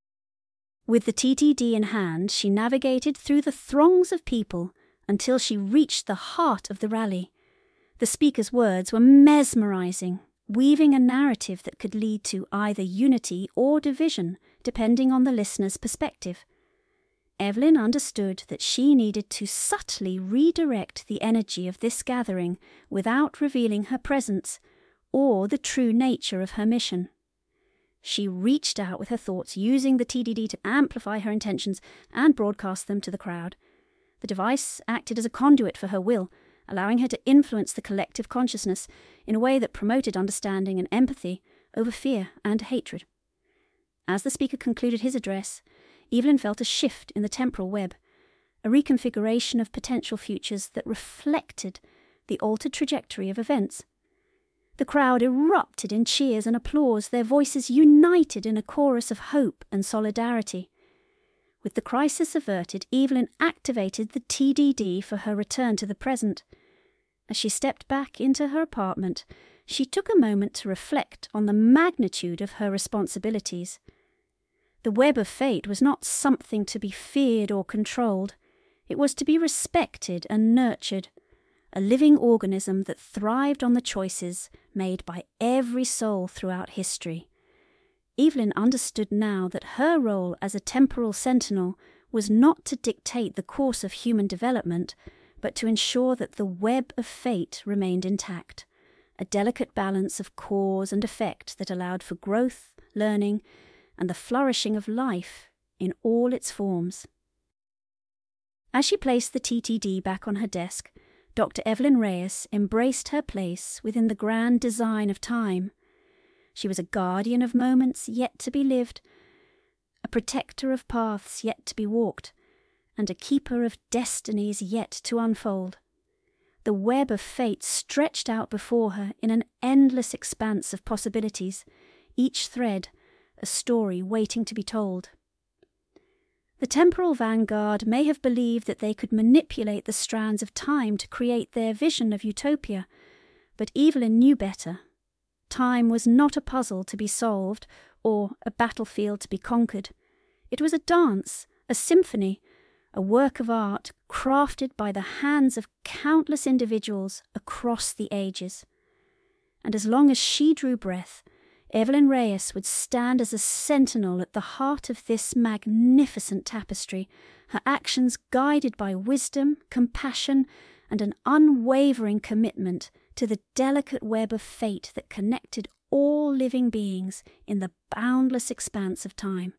[SPEAKER 1] With the TTD in hand, she navigated through the throngs of people until she reached the heart of the rally. The speaker's words were mesmerizing, weaving a narrative that could lead to either unity or division, depending on the listener's perspective. Evelyn understood that she needed to subtly redirect the energy of this gathering without revealing her presence or the true nature of her mission. She reached out with her thoughts, using the TDD to amplify her intentions and broadcast them to the crowd. The device acted as a conduit for her will, allowing her to influence the collective consciousness in a way that promoted understanding and empathy over fear and hatred. As the speaker concluded his address, Evelyn felt a shift in the temporal web, a reconfiguration of potential futures that reflected the altered trajectory of events. The crowd erupted in cheers and applause, their voices united in a chorus of hope and solidarity. With the crisis averted, Evelyn activated the TDD for her return to the present. As she stepped back into her apartment, she took a moment to reflect on the magnitude of her responsibilities. The web of fate was not something to be feared or controlled. It was to be respected and nurtured, a living organism that thrived on the choices made by every soul throughout history. Evelyn understood now that her role as a temporal sentinel was not to dictate the course of human development, but to ensure that the web of fate remained intact, a delicate balance of cause and effect that allowed for growth, learning, and the flourishing of life in all its forms. As she placed the TTD back on her desk, Dr. Evelyn Reyes embraced her place within the grand design of time. She was a guardian of moments yet to be lived, a protector of paths yet to be walked, and a keeper of destinies yet to unfold. The web of fate stretched out before her in an endless expanse of possibilities, each thread a story waiting to be told. The temporal vanguard may have believed that they could manipulate the strands of time to create their vision of utopia, but Evelyn knew better. Time was not a puzzle to be solved or a battlefield to be conquered. It was a dance, a symphony, a work of art crafted by the hands of countless individuals across the ages. And as long as she drew breath, Evelyn Reyes would stand as a sentinel at the heart of this magnificent tapestry, her actions guided by wisdom, compassion, and an unwavering commitment to the delicate web of fate that connected all living beings in the boundless expanse of time.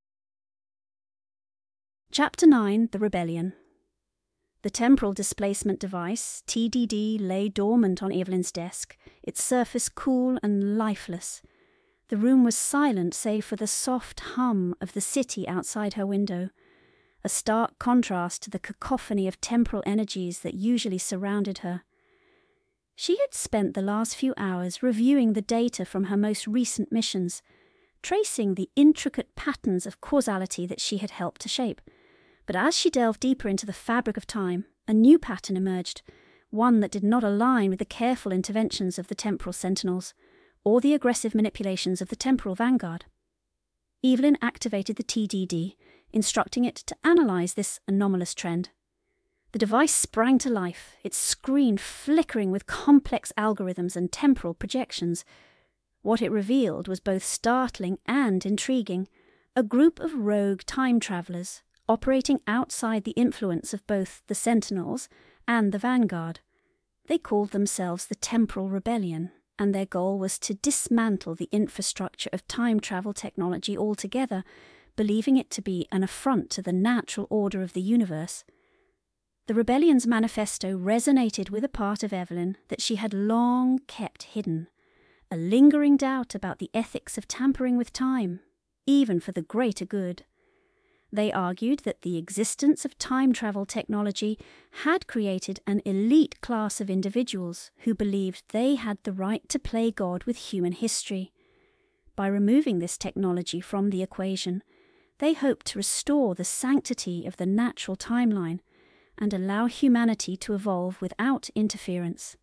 [SPEAKER 1] Chapter 9, The Rebellion. The temporal displacement device, TDD, lay dormant on Evelyn's desk, its surface cool and lifeless. The room was silent save for the soft hum of the city outside her window, a stark contrast to the cacophony of temporal energies that usually surrounded her. She had spent the last few hours reviewing the data from her most recent missions, tracing the intricate patterns of causality that she had helped to shape. But as she delved deeper into the fabric of time, a new pattern emerged, one that did not align with the careful interventions of the temporal sentinels, or the aggressive manipulations of the temporal vanguard. Evelyn activated the TDD, instructing it to analyze this anomalous trend. The device sprang to life, its screen flickering with complex algorithms and temporal projections. What it revealed was both startling and intriguing, a group of rogue time travelers operating outside the influence of both the Sentinels and the Vanguard. They called themselves the Temporal Rebellion, and their goal was to dismantle the infrastructure of time travel technology altogether, believing it to be an affront to the natural order of the universe. The rebellion's manifesto resonated with a part of Evelyn that she had long kept hidden, a lingering doubt about the ethics of tampering with time, even for the greater good. They argued that the existence of time travel technology had created an elite class of individuals who believed they had the right to play God with human history. By removing this technology from the equation, they hoped to restore the sanctity of the natural timeline and allow humanity to evolve without interference.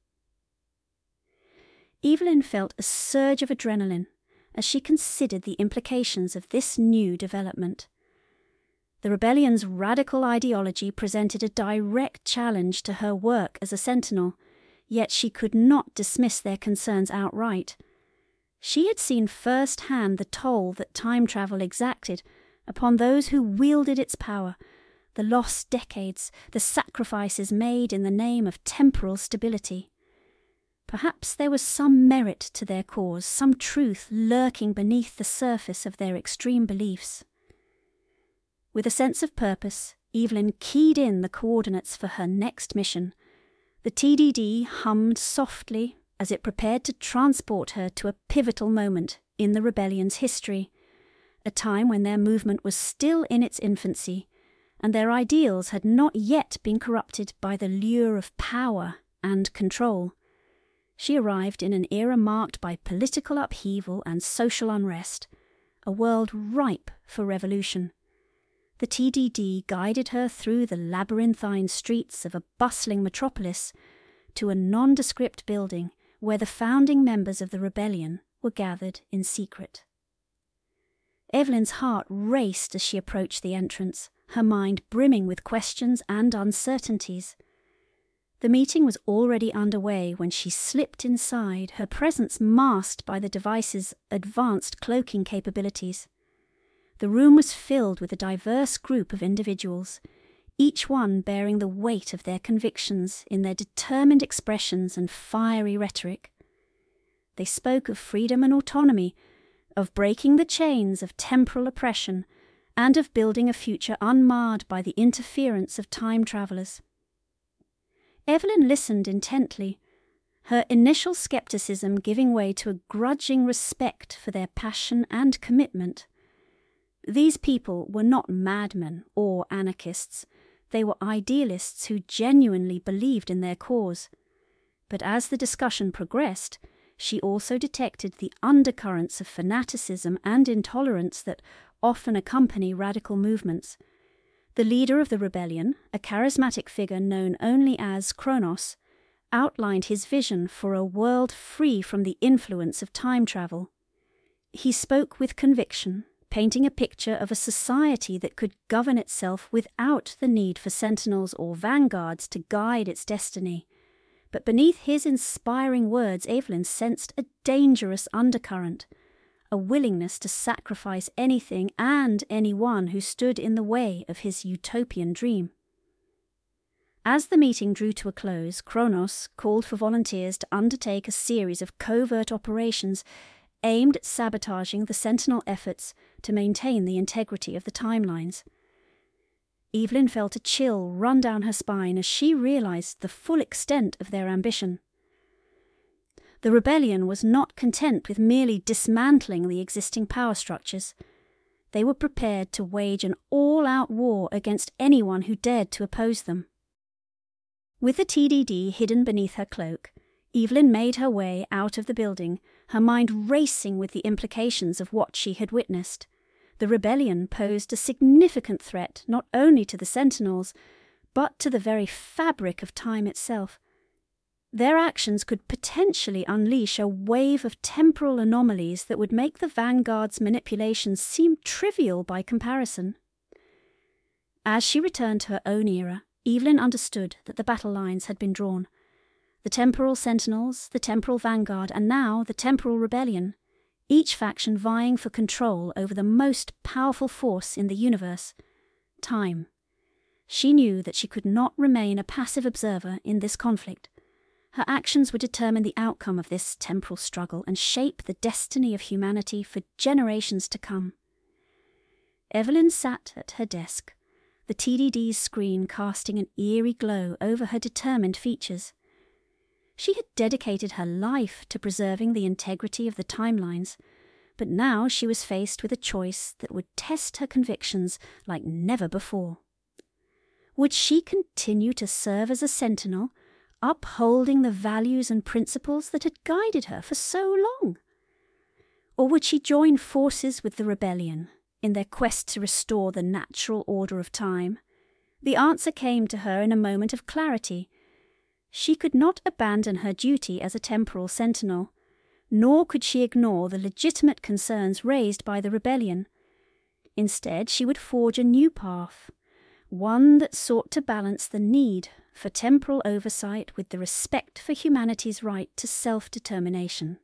[SPEAKER 1] Evelyn felt a surge of adrenaline as she considered the implications of this new development. The rebellion's radical ideology presented a direct challenge to her work as a sentinel, yet she could not dismiss their concerns outright. She had seen firsthand the toll that time travel exacted upon those who wielded its power, the lost decades, the sacrifices made in the name of temporal stability. Perhaps there was some merit to their cause, some truth lurking beneath the surface of their extreme beliefs. With a sense of purpose, Evelyn keyed in the coordinates for her next mission. The TDD hummed softly as it prepared to transport her to a pivotal moment in the rebellion's history, a time when their movement was still in its infancy, and their ideals had not yet been corrupted by the lure of power and control. She arrived in an era marked by political upheaval and social unrest, a world ripe for revolution. The TDD guided her through the labyrinthine streets of a bustling metropolis to a nondescript building where the founding members of the rebellion were gathered in secret. Evelyn's heart raced as she approached the entrance, her mind brimming with questions and uncertainties. The meeting was already underway when she slipped inside, her presence masked by the device's advanced cloaking capabilities. The room was filled with a diverse group of individuals, each one bearing the weight of their convictions in their determined expressions and fiery rhetoric. They spoke of freedom and autonomy, of breaking the chains of temporal oppression, and of building a future unmarred by the interference of time travellers. Evelyn listened intently, her initial skepticism giving way to a grudging respect for their passion and commitment. These people were not madmen or anarchists. They were idealists who genuinely believed in their cause. But as the discussion progressed, she also detected the undercurrents of fanaticism and intolerance that often accompany radical movements. The leader of the rebellion, a charismatic figure known only as Kronos, outlined his vision for a world free from the influence of time travel. He spoke with conviction, painting a picture of a society that could govern itself without the need for sentinels or vanguards to guide its destiny. But beneath his inspiring words, Evelyn sensed a dangerous undercurrent, a willingness to sacrifice anything and anyone who stood in the way of his utopian dream. As the meeting drew to a close, Kronos called for volunteers to undertake a series of covert operations aimed at sabotaging the Sentinel efforts to maintain the integrity of the timelines. Evelyn felt a chill run down her spine as she realized the full extent of their ambition. The rebellion was not content with merely dismantling the existing power structures. They were prepared to wage an all-out war against anyone who dared to oppose them. With the TDD hidden beneath her cloak, Evelyn made her way out of the building, her mind racing with the implications of what she had witnessed. The rebellion posed a significant threat not only to the Sentinels, but to the very fabric of time itself. Their actions could potentially unleash a wave of temporal anomalies that would make the Vanguard's manipulations seem trivial by comparison. As she returned to her own era, Evelyn understood that the battle lines had been drawn. The temporal Sentinels, the temporal Vanguard, and now the temporal rebellion, each faction vying for control over the most powerful force in the universe, time. She knew that she could not remain a passive observer in this conflict. Her actions would determine the outcome of this temporal struggle and shape the destiny of humanity for generations to come. Evelyn sat at her desk, the TDD's screen casting an eerie glow over her determined features. She had dedicated her life to preserving the integrity of the timelines, but now she was faced with a choice that would test her convictions like never before. Would she continue to serve as a sentinel, upholding the values and principles that had guided her for so long? Or would she join forces with the rebellion in their quest to restore the natural order of time? The answer came to her in a moment of clarity. She could not abandon her duty as a temporal sentinel, nor could she ignore the legitimate concerns raised by the rebellion. Instead, she would forge a new path, one that sought to balance the need for temporal oversight with the respect for humanity's right to self-determination.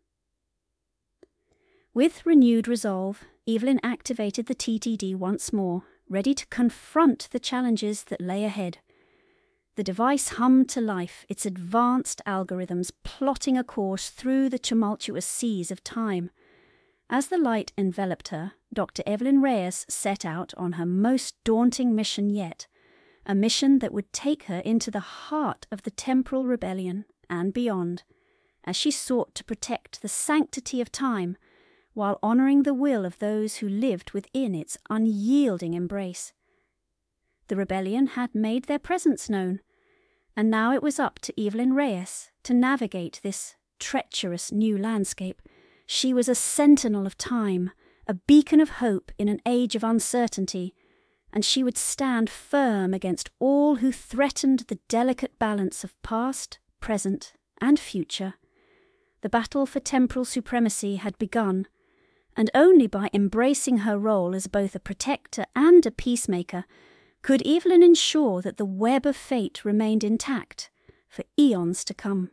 [SPEAKER 1] With renewed resolve, Evelyn activated the TTD once more, ready to confront the challenges that lay ahead. The device hummed to life, its advanced algorithms plotting a course through the tumultuous seas of time. As the light enveloped her, Dr. Evelyn Reyes set out on her most daunting mission yet, a mission that would take her into the heart of the temporal rebellion and beyond, as she sought to protect the sanctity of time while honouring the will of those who lived within its unyielding embrace. The rebellion had made their presence known, and now it was up to Evelyn Reyes to navigate this treacherous new landscape. She was a sentinel of time, a beacon of hope in an age of uncertainty, and she would stand firm against all who threatened the delicate balance of past, present, and future. The battle for temporal supremacy had begun, and only by embracing her role as both a protector and a peacemaker could Evelyn ensure that the web of fate remained intact for eons to come.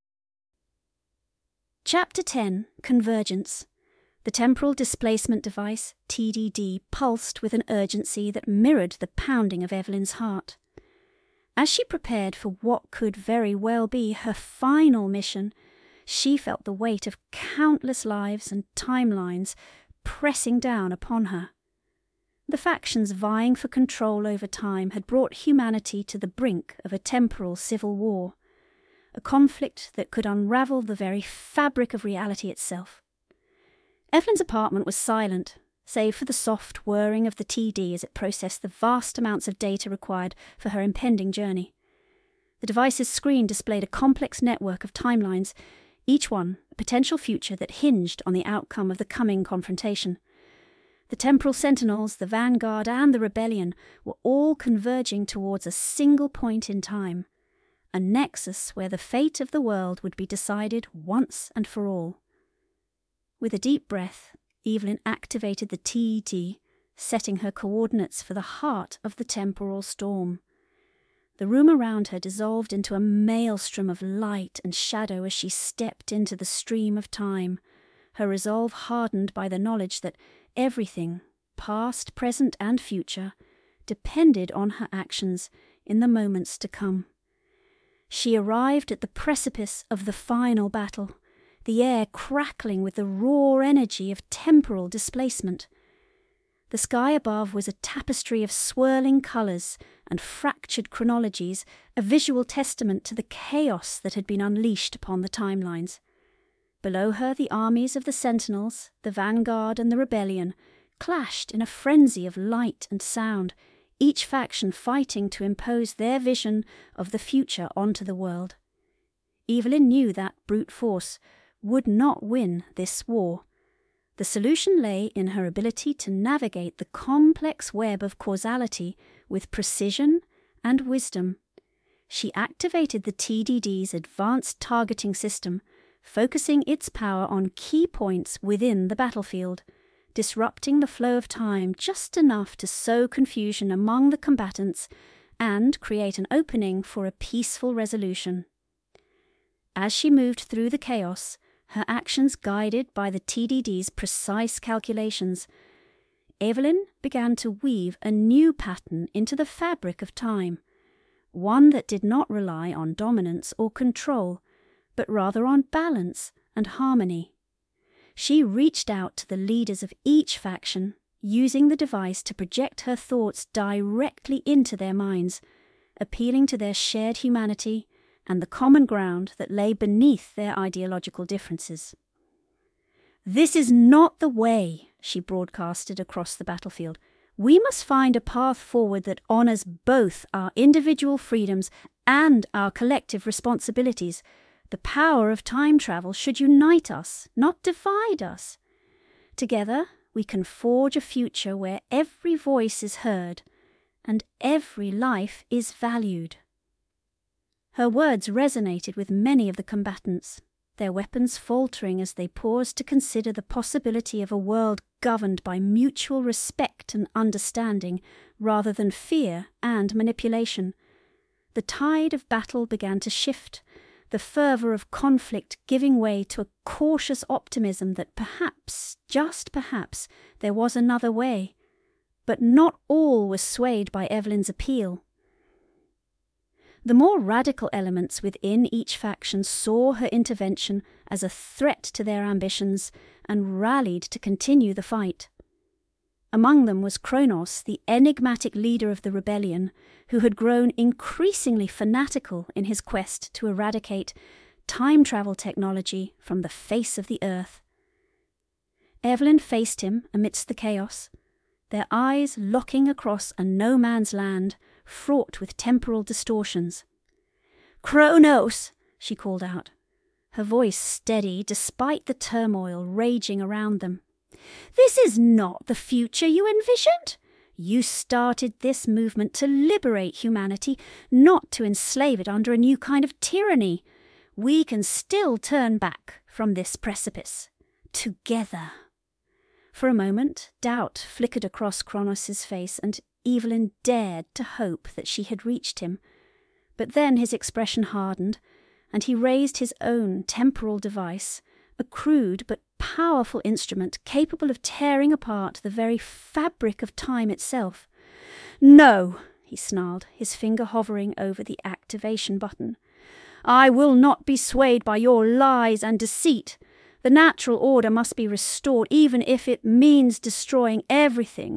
[SPEAKER 1] Chapter 10, Convergence. The temporal displacement device, TDD, pulsed with an urgency that mirrored the pounding of Evelyn's heart. As she prepared for what could very well be her final mission, she felt the weight of countless lives and timelines pressing down upon her. The factions vying for control over time had brought humanity to the brink of a temporal civil war, a conflict that could unravel the very fabric of reality itself. Evelyn's apartment was silent, save for the soft whirring of the TD as it processed the vast amounts of data required for her impending journey. The device's screen displayed a complex network of timelines, each one a potential future that hinged on the outcome of the coming confrontation. The temporal sentinels, the vanguard, and the rebellion were all converging towards a single point in time, a nexus where the fate of the world would be decided once and for all. With a deep breath, Evelyn activated the TET, setting her coordinates for the heart of the temporal storm. The room around her dissolved into a maelstrom of light and shadow as she stepped into the stream of time, her resolve hardened by the knowledge that everything, past, present, and future, depended on her actions in the moments to come. She arrived at the precipice of the final battle, the air crackling with the raw energy of temporal displacement. The sky above was a tapestry of swirling colours and fractured chronologies, a visual testament to the chaos that had been unleashed upon the timelines. Below her, the armies of the Sentinels, the Vanguard and the Rebellion clashed in a frenzy of light and sound, each faction fighting to impose their vision of the future onto the world. Evelyn knew that brute force would not win this war. The solution lay in her ability to navigate the complex web of causality with precision and wisdom. She activated the TDD's advanced targeting system, focusing its power on key points within the battlefield, disrupting the flow of time just enough to sow confusion among the combatants and create an opening for a peaceful resolution. As she moved through the chaos, her actions guided by the TDD's precise calculations, Evelyn began to weave a new pattern into the fabric of time, one that did not rely on dominance or control, but rather on balance and harmony. She reached out to the leaders of each faction, using the device to project her thoughts directly into their minds, appealing to their shared humanity and the common ground that lay beneath their ideological differences. "This is not the way," she broadcasted across the battlefield. "We must find a path forward that honours both our individual freedoms and our collective responsibilities. The power of time travel should unite us, not divide us. Together, we can forge a future where every voice is heard and every life is valued." Her words resonated with many of the combatants, their weapons faltering as they paused to consider the possibility of a world governed by mutual respect and understanding rather than fear and manipulation. The tide of battle began to shift, the fervour of conflict giving way to a cautious optimism that perhaps, just perhaps, there was another way. But not all was swayed by Evelyn's appeal. The more radical elements within each faction saw her intervention as a threat to their ambitions and rallied to continue the fight. Among them was Kronos, the enigmatic leader of the rebellion, who had grown increasingly fanatical in his quest to eradicate time travel technology from the face of the earth. Evelyn faced him amidst the chaos, their eyes locking across a no-man's land fraught with temporal distortions. "Kronos!" she called out, her voice steady despite the turmoil raging around them. "This is not the future you envisioned. You started this movement to liberate humanity, not to enslave it under a new kind of tyranny. We can still turn back from this precipice. Together." For a moment, doubt flickered across Kronos' face, and Evelyn dared to hope that she had reached him. But then his expression hardened, and he raised his own temporal device, a crude but powerful instrument capable of tearing apart the very fabric of time itself. "No," he snarled, his finger hovering over the activation button. "I will not be swayed by your lies and deceit. The natural order must be restored, even if it means destroying everything.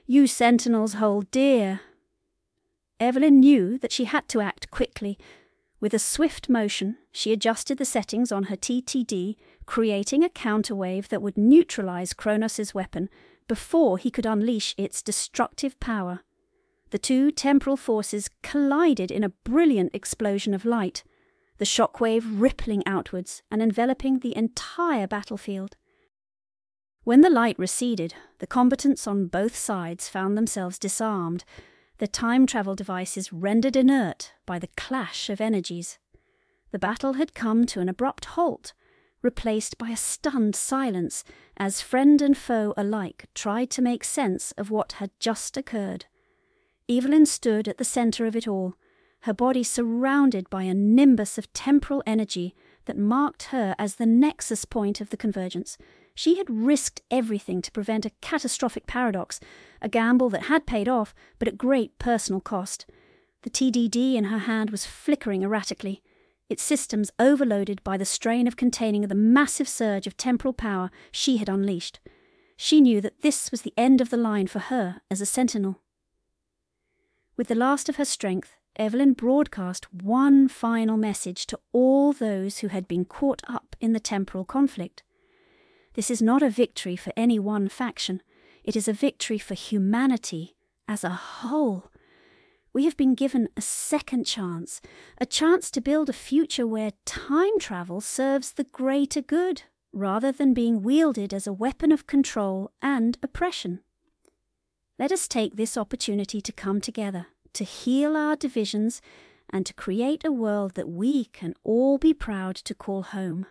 [SPEAKER 1] You sentinels hold dear." Evelyn knew that she had to act quickly. With a swift motion, she adjusted the settings on her TTD, creating a counterwave that would neutralize Kronos' weapon before he could unleash its destructive power. The two temporal forces collided in a brilliant explosion of light, the shockwave rippling outwards and enveloping the entire battlefield. When the light receded, the combatants on both sides found themselves disarmed, their time travel devices rendered inert by the clash of energies. The battle had come to an abrupt halt, replaced by a stunned silence as friend and foe alike tried to make sense of what had just occurred. Evelyn stood at the centre of it all, her body surrounded by a nimbus of temporal energy that marked her as the nexus point of the convergence. She had risked everything to prevent a catastrophic paradox, a gamble that had paid off, but at great personal cost. The TDD in her hand was flickering erratically, its systems overloaded by the strain of containing the massive surge of temporal power she had unleashed. She knew that this was the end of the line for her as a sentinel. With the last of her strength, Evelyn broadcast one final message to all those who had been caught up in the temporal conflict. This is not a victory for any one faction. It is a victory for humanity as a whole. We have been given a second chance, a chance to build a future where time travel serves the greater good, rather than being wielded as a weapon of control and oppression. Let us take this opportunity to come together, to heal our divisions, and to create a world that we can all be proud to call home.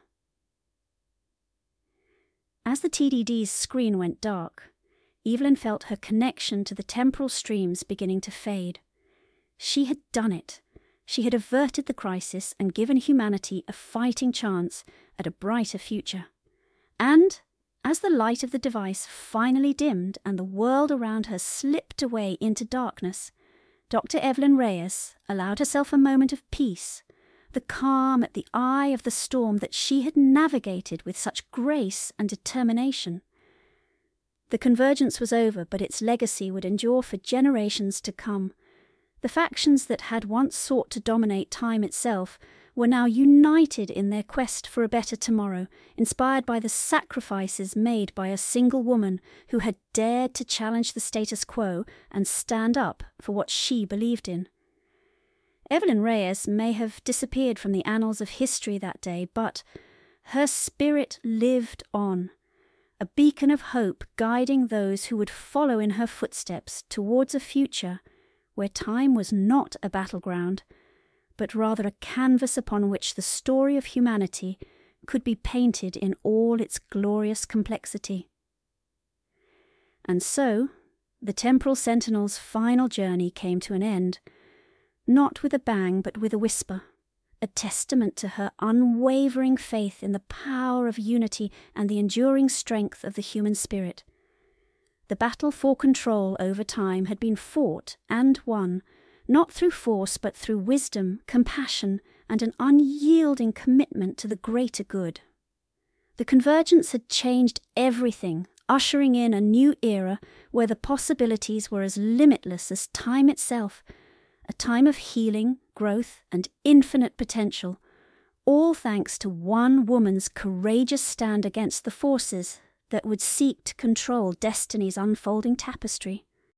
[SPEAKER 1] As the TDD's screen went dark, Evelyn felt her connection to the temporal streams beginning to fade. She had done it. She had averted the crisis and given humanity a fighting chance at a brighter future. And as the light of the device finally dimmed and the world around her slipped away into darkness, Dr. Evelyn Reyes allowed herself a moment of peace, the calm at the eye of the storm that she had navigated with such grace and determination. The convergence was over, but its legacy would endure for generations to come. The factions that had once sought to dominate time itself were now united in their quest for a better tomorrow, inspired by the sacrifices made by a single woman who had dared to challenge the status quo and stand up for what she believed in. Evelyn Reyes may have disappeared from the annals of history that day, but her spirit lived on, a beacon of hope guiding those who would follow in her footsteps towards a future where time was not a battleground, but rather a canvas upon which the story of humanity could be painted in all its glorious complexity. And so, the Temporal Sentinel's final journey came to an end, not with a bang but with a whisper, a testament to her unwavering faith in the power of unity and the enduring strength of the human spirit. The battle for control over time had been fought and won, not through force but through wisdom, compassion, and an unyielding commitment to the greater good. The convergence had changed everything, ushering in a new era where the possibilities were as limitless as time itself, a time of healing, growth, and infinite potential, all thanks to one woman's courageous stand against the forces that would seek to control destiny's unfolding tapestry.